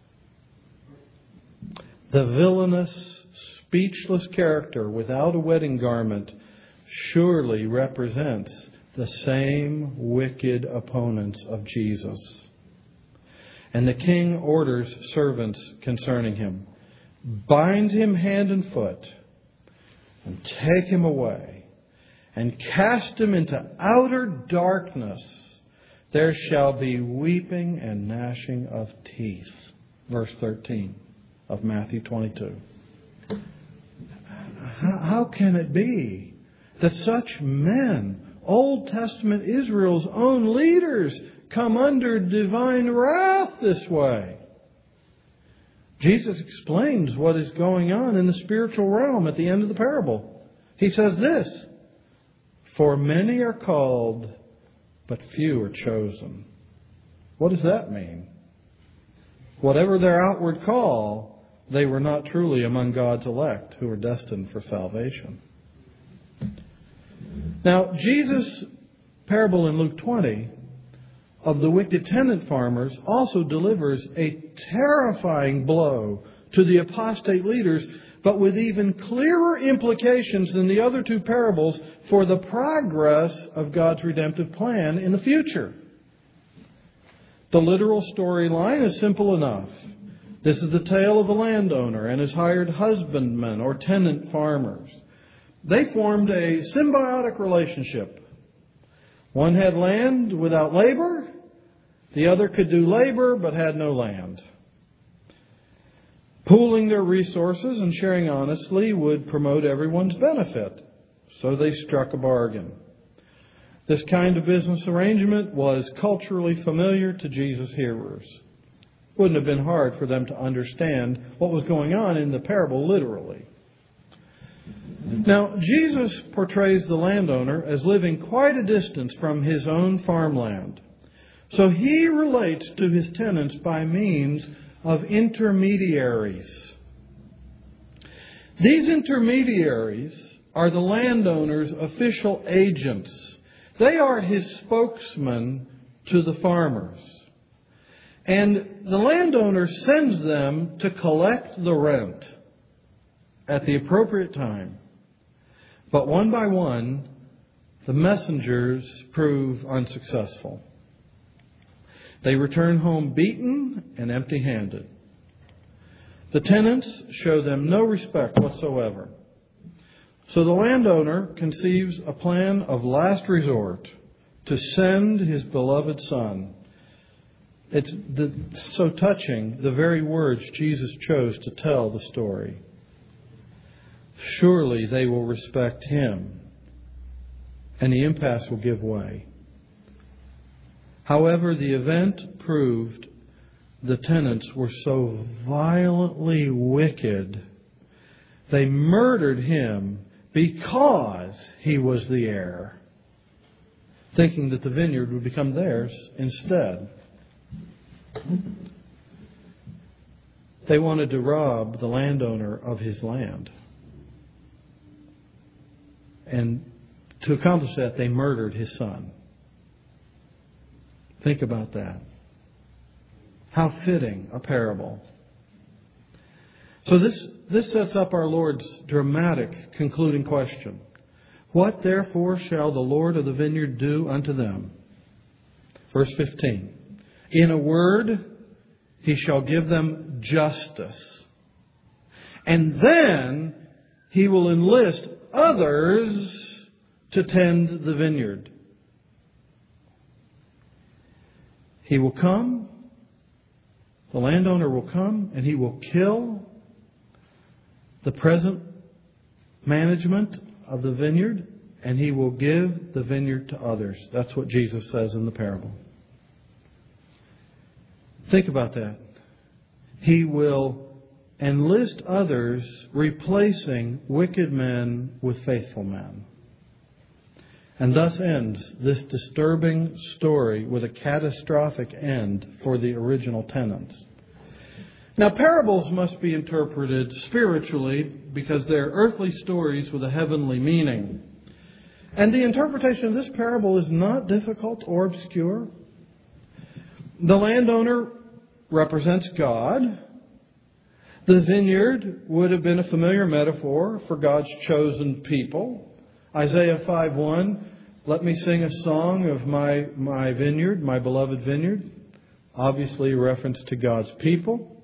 The villainous, speechless character without a wedding garment surely represents the same wicked opponents of Jesus. And the king orders servants concerning him, bind him hand and foot and take him away. And cast him into outer darkness. There shall be weeping and gnashing of teeth. Verse 13 of Matthew 22. How can it be that such men, Old Testament Israel's own leaders, come under divine wrath this way? Jesus explains what is going on in the spiritual realm at the end of the parable. He says this, for many are called, but few are chosen. What does that mean? Whatever their outward call, they were not truly among God's elect who were destined for salvation. Now, Jesus' parable in Luke 20 of the wicked tenant farmers also delivers a terrifying blow to the apostate leaders, but with even clearer implications than the other two parables for the progress of God's redemptive plan in the future. The literal storyline is simple enough. This is the tale of a landowner and his hired husbandmen or tenant farmers. They formed a symbiotic relationship. One had land without labor. The other could do labor but had no land. Pooling their resources and sharing honestly would promote everyone's benefit. So they struck a bargain. This kind of business arrangement was culturally familiar to Jesus' hearers. Wouldn't have been hard for them to understand what was going on in the parable literally. Now, Jesus portrays the landowner as living quite a distance from his own farmland. So he relates to his tenants by means of intermediaries. These intermediaries are the landowner's official agents. They are his spokesman to the farmers. And the landowner sends them to collect the rent at the appropriate time. But one by one, the messengers prove unsuccessful. They return home beaten and empty-handed. The tenants show them no respect whatsoever. So the landowner conceives a plan of last resort to send his beloved son. It's so touching, the very words Jesus chose to tell the story. Surely they will respect him, and the impasse will give way. However, the event proved the tenants were so violently wicked, they murdered him because he was the heir, thinking that the vineyard would become theirs instead. They wanted to rob the landowner of his land. And to accomplish that, they murdered his son. Think about that. How fitting a parable. So this sets up our Lord's dramatic concluding question. What therefore shall the Lord of the vineyard do unto them? Verse 15. In a word, he shall give them justice. And then he will enlist others to tend the vineyard. He will come, the landowner will come, and he will kill the present management of the vineyard, and he will give the vineyard to others. That's what Jesus says in the parable. Think about that. He will enlist others, replacing wicked men with faithful men. And thus ends this disturbing story with a catastrophic end for the original tenants. Now, parables must be interpreted spiritually because they're earthly stories with a heavenly meaning. And the interpretation of this parable is not difficult or obscure. The landowner represents God. The vineyard would have been a familiar metaphor for God's chosen people. Isaiah 5:1, let me sing a song of my vineyard, my beloved vineyard. Obviously a reference to God's people.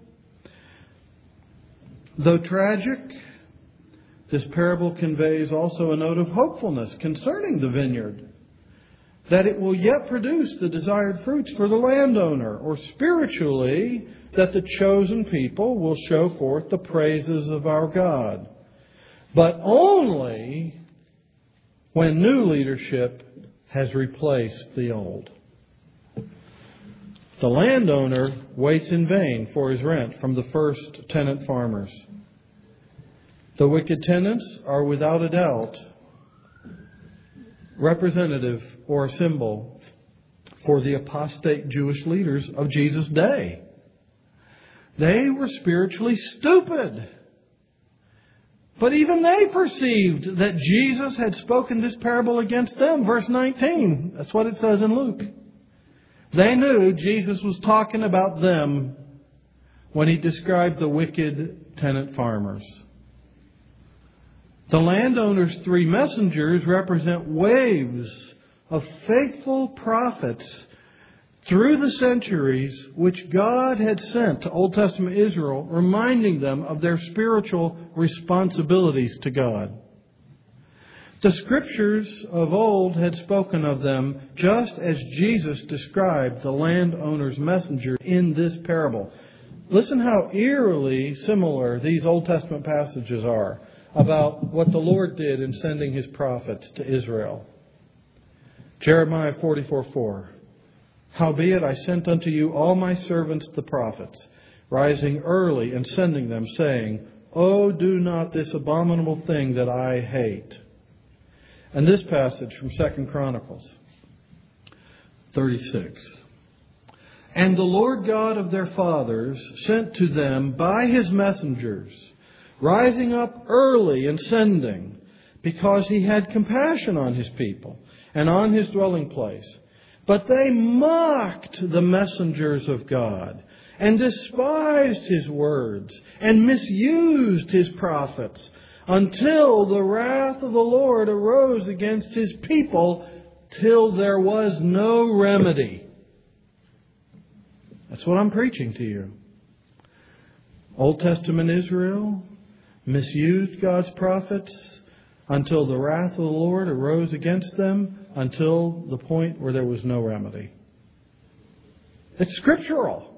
Though tragic, this parable conveys also a note of hopefulness concerning the vineyard, that it will yet produce the desired fruits for the landowner, or spiritually, that the chosen people will show forth the praises of our God. But only when new leadership has replaced the old. The landowner waits in vain for his rent from the first tenant farmers. The wicked tenants are without a doubt representative or a symbol for the apostate Jewish leaders of Jesus' day. They were spiritually stupid. But even they perceived that Jesus had spoken this parable against them. Verse 19, that's what it says in Luke. They knew Jesus was talking about them when he described the wicked tenant farmers. The landowner's three messengers represent waves of faithful prophets through the centuries which God had sent to Old Testament Israel, reminding them of their spiritual responsibilities to God. The Scriptures of old had spoken of them just as Jesus described the landowner's messenger in this parable. Listen how eerily similar these Old Testament passages are about what the Lord did in sending His prophets to Israel. Jeremiah 44:4. Howbeit I sent unto you all my servants the prophets, rising early and sending them, saying, Oh, do not this abominable thing that I hate. And this passage from 2 Chronicles 36. And the Lord God of their fathers sent to them by His messengers, rising up early and sending, because He had compassion on His people and on His dwelling place. But they mocked the messengers of God and despised His words and misused His prophets until the wrath of the Lord arose against His people till there was no remedy. That's what I'm preaching to you. Old Testament Israel misused God's prophets until the wrath of the Lord arose against them, until the point where there was no remedy. It's scriptural.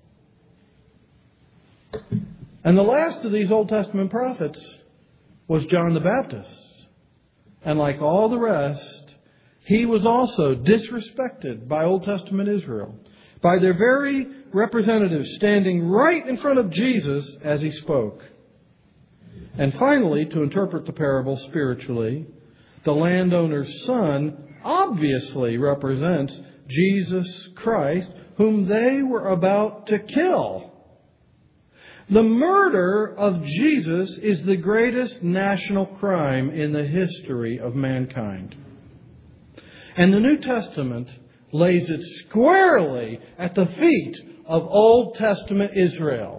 And the last of these Old Testament prophets was John the Baptist. And like all the rest, he was also disrespected by Old Testament Israel, by their very representatives standing right in front of Jesus as He spoke. And finally, to interpret the parable spiritually, the landowner's son obviously represents Jesus Christ, whom they were about to kill. The murder of Jesus is the greatest national crime in the history of mankind. And the New Testament lays it squarely at the feet of Old Testament Israel.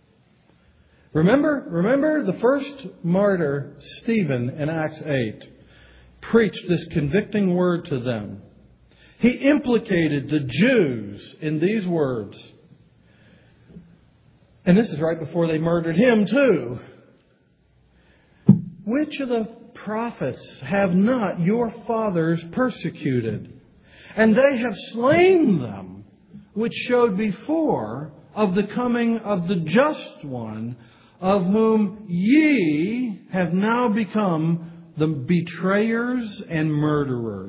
Remember the first martyr, Stephen, in Acts 8, preached this convicting word to them. He implicated the Jews in these words. And this is right before they murdered him too. Which of the prophets have not your fathers persecuted? And they have slain them, which showed before of the coming of the just one, of whom ye have now become the betrayers and murderers.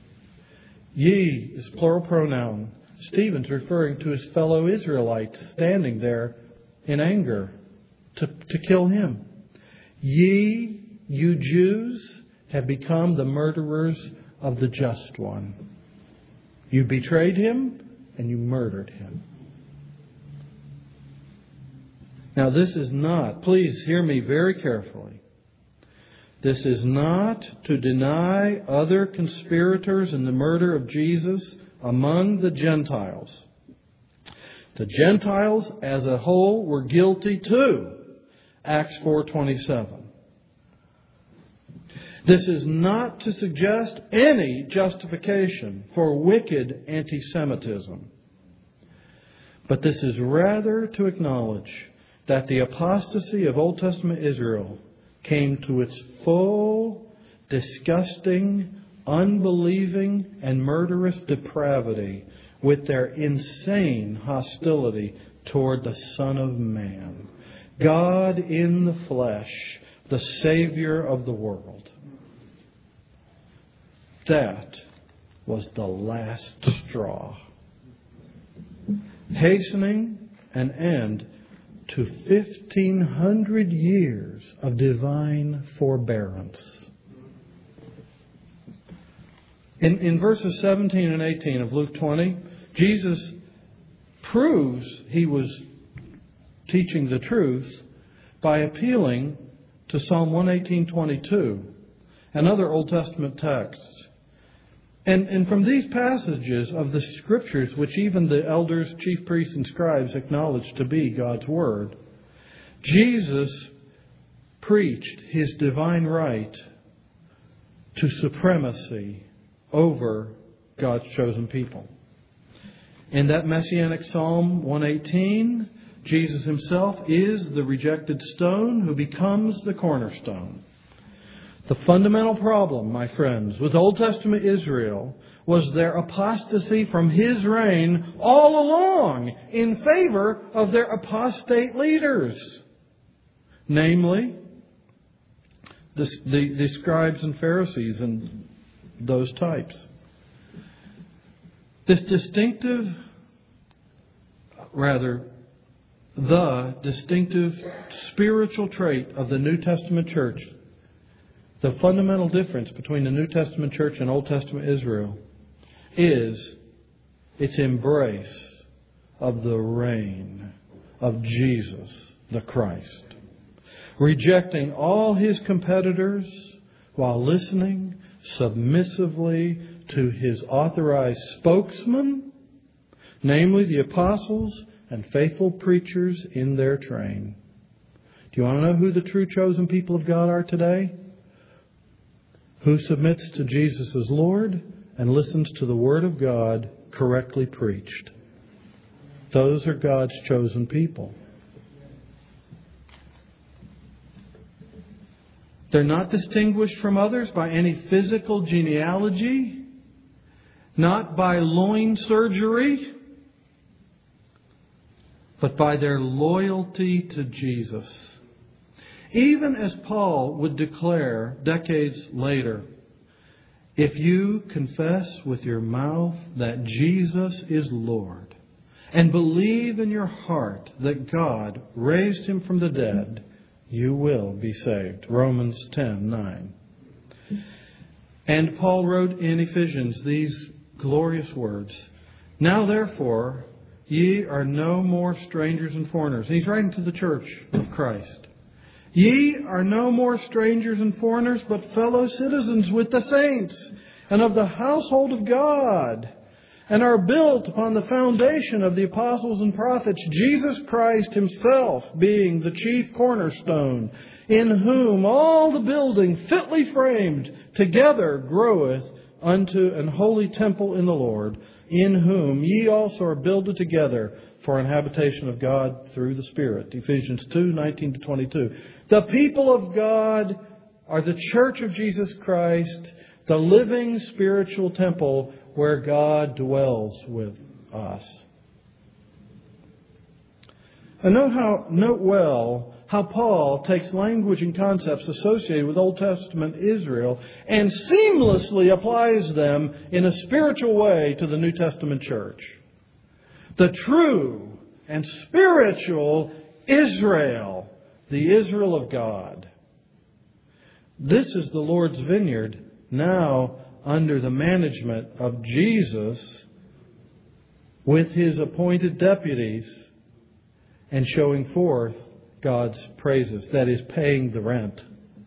Ye is plural pronoun. Stephen's referring to his fellow Israelites standing there in anger to kill him. Ye, you Jews, have become the murderers of the just one. You betrayed him and you murdered him. Now this is not, please hear me very carefully. This is not to deny other conspirators in the murder of Jesus among the Gentiles. The Gentiles as a whole were guilty too. Acts 4:27. This is not to suggest any justification for wicked anti-Semitism. But this is rather to acknowledge that the apostasy of Old Testament Israel came to its full, disgusting, unbelieving, and murderous depravity with their insane hostility toward the Son of Man, God in the flesh, the Savior of the world. That was the last straw, hastening an end to 1,500 years of divine forbearance. In verses 17 and 18 of Luke 20, Jesus proves He was teaching the truth by appealing to Psalm 118:22 and other Old Testament texts. And from these passages of the Scriptures, which even the elders, chief priests, and scribes acknowledged to be God's Word, Jesus preached His divine right to supremacy over God's chosen people. In that Messianic Psalm 118, Jesus Himself is the rejected stone who becomes the cornerstone. The fundamental problem, my friends, with Old Testament Israel was their apostasy from His reign all along in favor of their apostate leaders. Namely, the scribes and Pharisees and those types. The distinctive spiritual trait of the New Testament church, the fundamental difference between the New Testament church and Old Testament Israel, is its embrace of the reign of Jesus the Christ, rejecting all His competitors while listening submissively to His authorized spokesman, namely the apostles and faithful preachers in their train. Do you want to know who the true chosen people of God are today? Who submits to Jesus as Lord and listens to the Word of God correctly preached. Those are God's chosen people. They're not distinguished from others by any physical genealogy, not by loin surgery, but by their loyalty to Jesus. Even as Paul would declare decades later, if you confess with your mouth that Jesus is Lord and believe in your heart that God raised Him from the dead, you will be saved. Romans 10:9. And Paul wrote in Ephesians these glorious words, now therefore, ye are no more strangers and foreigners. And he's writing to the church of Christ. Ye are no more strangers and foreigners, but fellow citizens with the saints and of the household of God, and are built upon the foundation of the apostles and prophets, Jesus Christ Himself being the chief cornerstone, in whom all the building fitly framed together groweth unto an holy temple in the Lord, in whom ye also are builded together for an habitation of God through the Spirit. Ephesians 2:19-22. The people of God are the church of Jesus Christ, the living spiritual temple where God dwells with us. And note well how Paul takes language and concepts associated with Old Testament Israel and seamlessly applies them in a spiritual way to the New Testament church. The true and spiritual Israel, the Israel of God. This is the Lord's vineyard, now under the management of Jesus with His appointed deputies and showing forth God's praises, that is, paying the rent.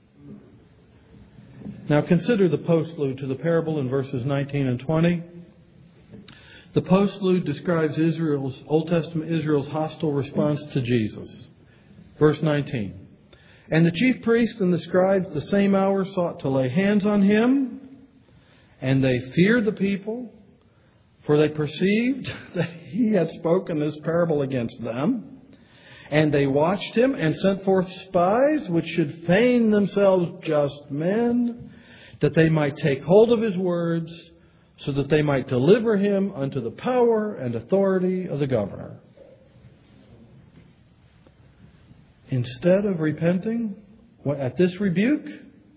Now consider the postlude to the parable in verses 19 and 20. The postlude describes Old Testament Israel's hostile response to Jesus. Verse 19. And the chief priests and the scribes the same hour sought to lay hands on Him, and they feared the people, for they perceived that He had spoken this parable against them. And they watched Him and sent forth spies, which should feign themselves just men, that they might take hold of His words, so that they might deliver Him unto the power and authority of the governor. Instead of repenting at this rebuke,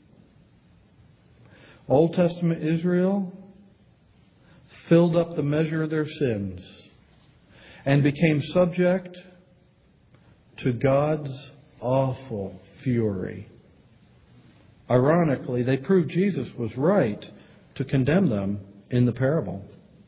Old Testament Israel filled up the measure of their sins and became subject to God's awful fury. Ironically, they proved Jesus was right to condemn them in the parable.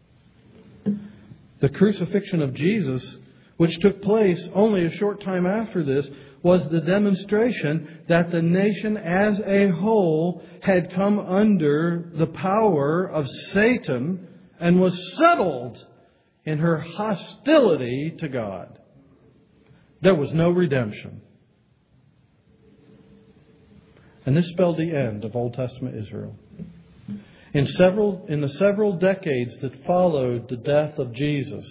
The crucifixion of Jesus, which took place only a short time after this, was the demonstration that the nation as a whole had come under the power of Satan and was settled in her hostility to God. There was no redemption. And this spelled the end of Old Testament Israel. In the several decades that followed the death of Jesus,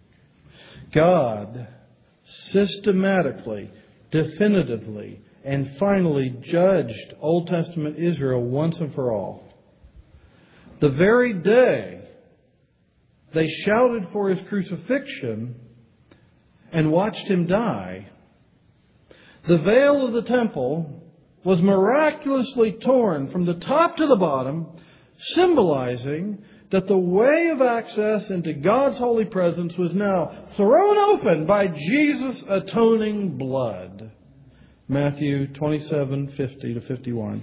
God systematically, definitively, and finally judged Old Testament Israel once and for all. The very day they shouted for His crucifixion and watched Him die, the veil of the temple was miraculously torn from the top to the bottom, symbolizing that the way of access into God's holy presence was now thrown open by Jesus' atoning blood. Matthew 27:50-51.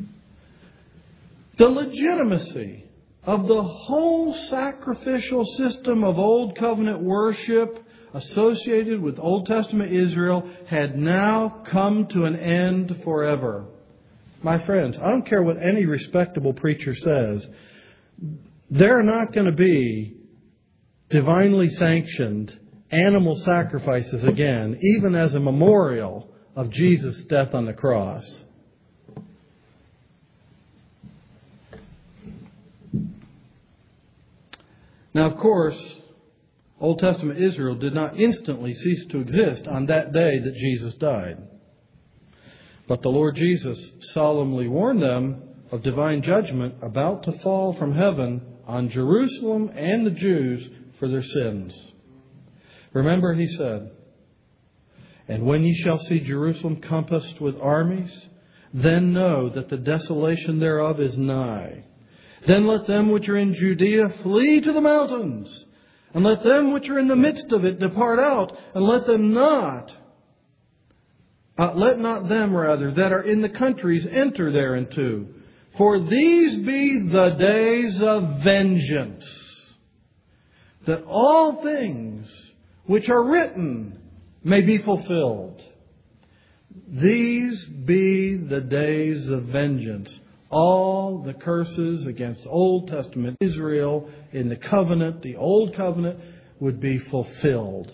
The legitimacy of the whole sacrificial system of Old Covenant worship associated with Old Testament Israel had now come to an end forever. My friends, I don't care what any respectable preacher says. There are not going to be divinely sanctioned animal sacrifices again, even as a memorial of Jesus' death on the cross. Now, of course, Old Testament Israel did not instantly cease to exist on that day that Jesus died. But the Lord Jesus solemnly warned them of divine judgment about to fall from heaven on Jerusalem and the Jews for their sins. Remember, he said, "And when ye shall see Jerusalem compassed with armies, then know that the desolation thereof is nigh. Then let them which are in Judea flee to the mountains, and let them which are in the midst of it depart out, and let not them that are in the countries enter thereinto. For these be the days of vengeance, that all things which are written may be fulfilled." These be the days of vengeance. All the curses against Old Testament Israel in the covenant, the Old Covenant, would be fulfilled.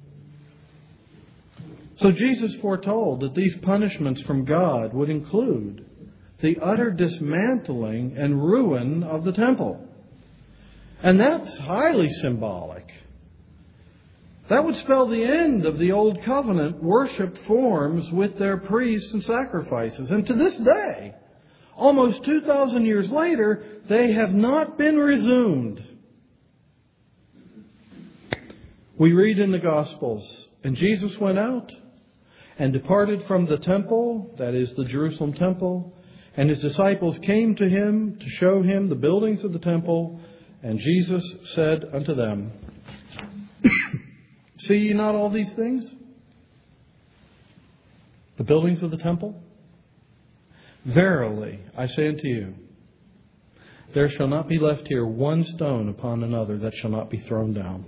So Jesus foretold that these punishments from God would include the utter dismantling and ruin of the temple. And that's highly symbolic. That would spell the end of the Old Covenant worship forms with their priests and sacrifices. And to this day, almost 2,000 years later, they have not been resumed. We read in the Gospels, "And Jesus went out and departed from the temple," that is the Jerusalem temple, "and his disciples came to him to show him the buildings of the temple. And Jesus said unto them, See ye not all these things? The buildings of the temple? Verily, I say unto you, there shall not be left here one stone upon another that shall not be thrown down."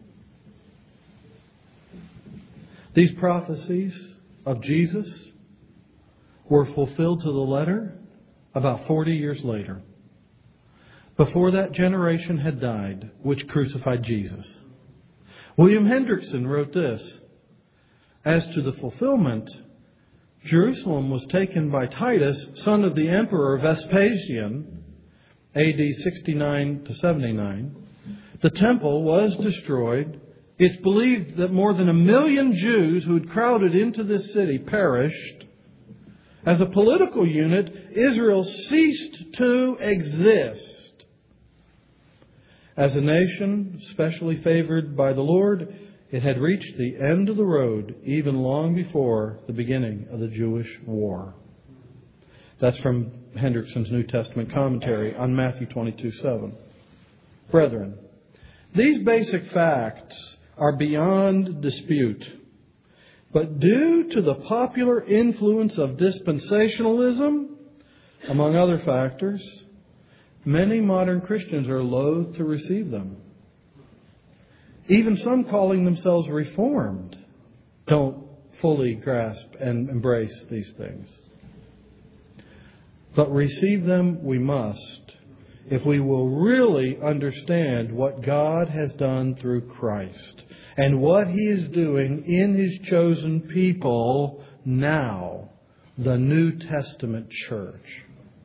These prophecies of Jesus were fulfilled to the letter about 40 years later, before that generation had died which crucified Jesus. William Hendrickson wrote this: "As to the fulfillment, Jerusalem was taken by Titus, son of the Emperor Vespasian, A.D. 69 to 79. The temple was destroyed. It's believed that more than 1 million Jews who had crowded into this city perished. As a political unit, Israel ceased to exist. As a nation, specially favored by the Lord, it had reached the end of the road even long before the beginning of the Jewish war." That's from Hendrickson's New Testament commentary on Matthew 22:7. Brethren, these basic facts are beyond dispute. But due to the popular influence of dispensationalism, among other factors, many modern Christians are loath to receive them. Even some calling themselves Reformed don't fully grasp and embrace these things. But receive them we must, if we will really understand what God has done through Christ and what He is doing in His chosen people now, the New Testament church.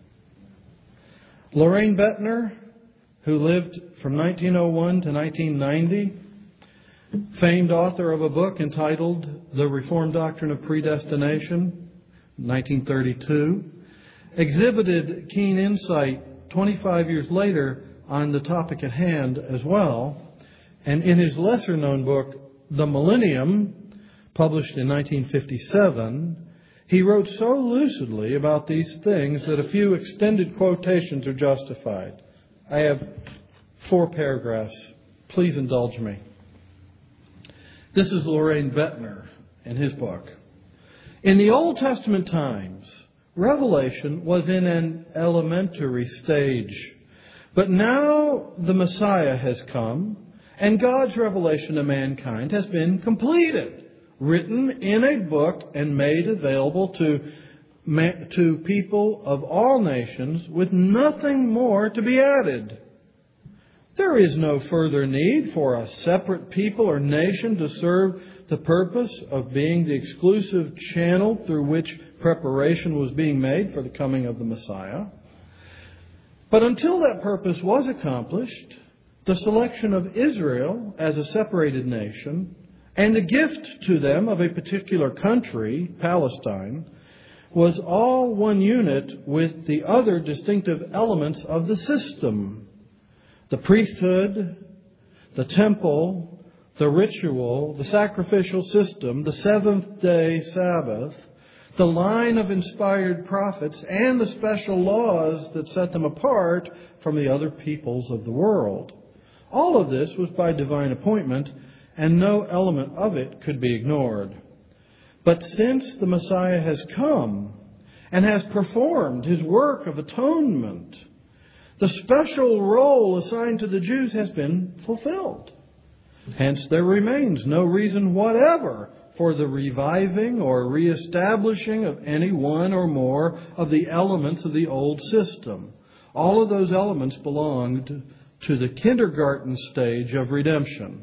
Loraine Boettner, who lived from 1901 to 1990, famed author of a book entitled The Reformed Doctrine of Predestination, 1932, exhibited keen insight 25 years later on the topic at hand as well. And in his lesser-known book, The Millennium, published in 1957, he wrote so lucidly about these things that a few extended quotations are justified. I have 4 paragraphs. Please indulge me. This is Loraine Boettner in his book. "In the Old Testament times, Revelation was in an elementary stage. But now the Messiah has come, and God's revelation to mankind has been completed, written in a book and made available to people of all nations with nothing more to be added. There is no further need for a separate people or nation to serve the purpose of being the exclusive channel through which preparation was being made for the coming of the Messiah. But until that purpose was accomplished, the selection of Israel as a separated nation and the gift to them of a particular country, Palestine, was all one unit with the other distinctive elements of the system. The priesthood, the temple, the ritual, the sacrificial system, the seventh-day Sabbath, the line of inspired prophets, and the special laws that set them apart from the other peoples of the world. All of this was by divine appointment, and no element of it could be ignored. But since the Messiah has come and has performed his work of atonement, the special role assigned to the Jews has been fulfilled. Hence, there remains no reason whatever for the reviving or reestablishing of any one or more of the elements of the old system. All of those elements belonged to the kindergarten stage of redemption.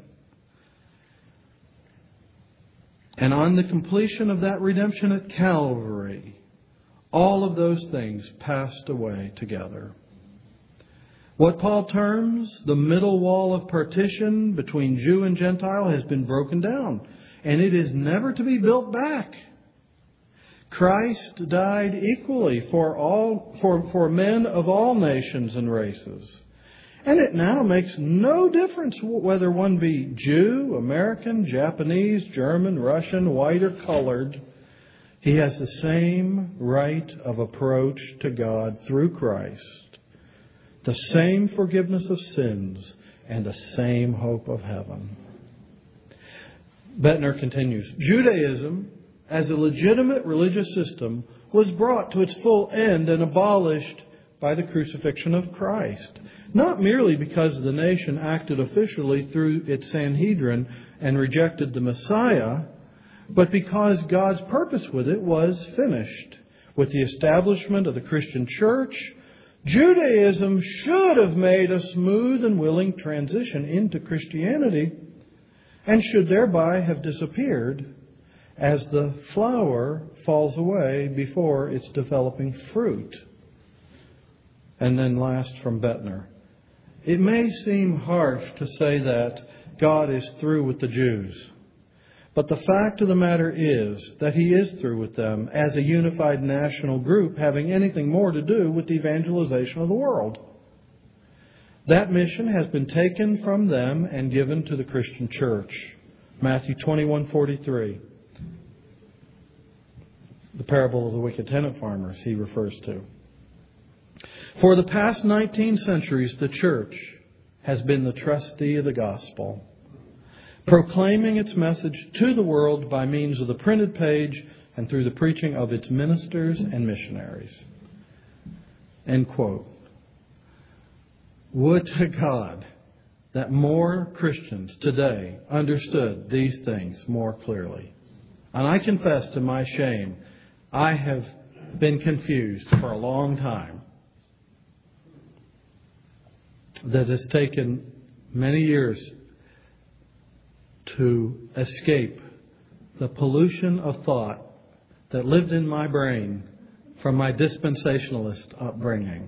And on the completion of that redemption at Calvary, all of those things passed away together. What Paul terms the middle wall of partition between Jew and Gentile has been broken down, and it is never to be built back. Christ died equally for men of all nations and races. And it now makes no difference whether one be Jew, American, Japanese, German, Russian, white, or colored. He has the same right of approach to God through Christ, the same forgiveness of sins, and the same hope of heaven. Bettner continues, Judaism, as a legitimate religious system, was brought to its full end and abolished by the crucifixion of Christ. Not merely because the nation acted officially through its Sanhedrin and rejected the Messiah, but because God's purpose with it was finished. With the establishment of the Christian church, Judaism should have made a smooth and willing transition into Christianity, and should thereby have disappeared as the flower falls away before its developing fruit. And then last from Bettner. It may seem harsh to say that God is through with the Jews, but the fact of the matter is that He is through with them as a unified national group having anything more to do with the evangelization of the world. That mission has been taken from them and given to the Christian church. Matthew 21:43. The parable of the wicked tenant farmers he refers to. For the past 19 centuries, the church has been the trustee of the gospel, proclaiming its message to the world by means of the printed page and through the preaching of its ministers and missionaries. End quote. Would to God that more Christians today understood these things more clearly. And I confess to my shame, I have been confused for a long time. That has taken many years to escape the pollution of thought that lived in my brain from my dispensationalist upbringing.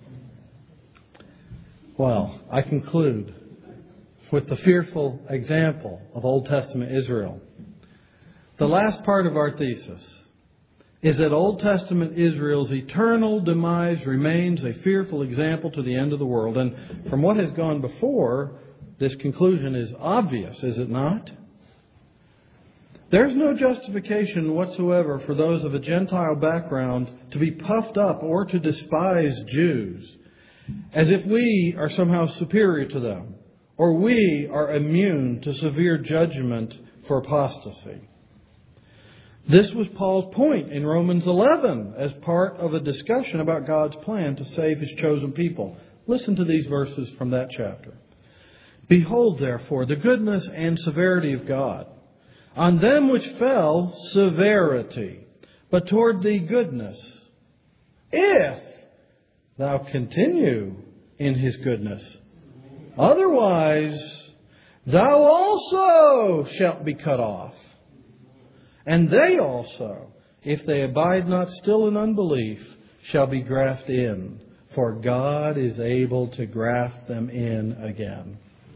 Well, I conclude with the fearful example of Old Testament Israel. The last part of our thesis is that Old Testament Israel's eternal demise remains a fearful example to the end of the world. And from what has gone before, this conclusion is obvious, is it not? There's no justification whatsoever for those of a Gentile background to be puffed up or to despise Jews as if we are somehow superior to them or we are immune to severe judgment for apostasy. This was Paul's point in Romans 11 as part of a discussion about God's plan to save His chosen people. Listen to these verses from that chapter. Behold, therefore, the goodness and severity of God. On them which fell, severity, but toward thee goodness, if thou continue in His goodness. Otherwise, thou also shalt be cut off. And they also, if they abide not still in unbelief, shall be grafted in. For God is able to graft them in again.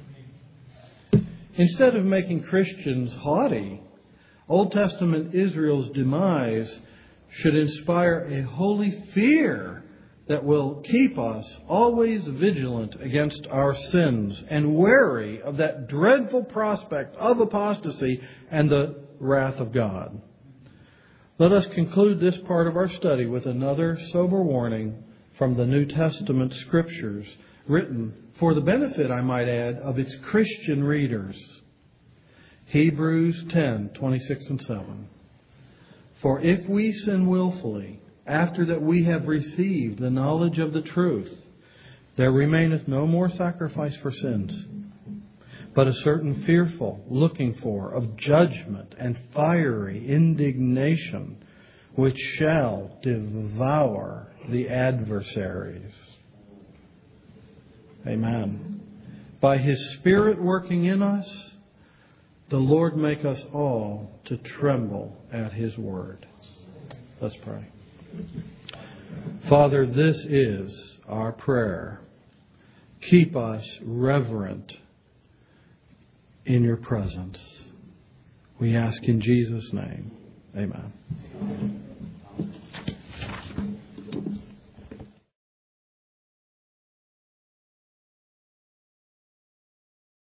Instead of making Christians haughty, Old Testament Israel's demise should inspire a holy fear that will keep us always vigilant against our sins and wary of that dreadful prospect of apostasy and the wrath of God. Let us conclude this part of our study with another sober warning from the New Testament Scriptures, written for the benefit, I might add, of its Christian readers. Hebrews 10:26 and 7. For if we sin willfully, after that we have received the knowledge of the truth, there remaineth no more sacrifice for sins, but a certain fearful looking for of judgment and fiery indignation, which shall devour the adversaries. Amen. By His Spirit working in us, the Lord make us all to tremble at His word. Let's pray. Father, this is our prayer. Keep us reverent in your presence. We ask in Jesus' name. Amen.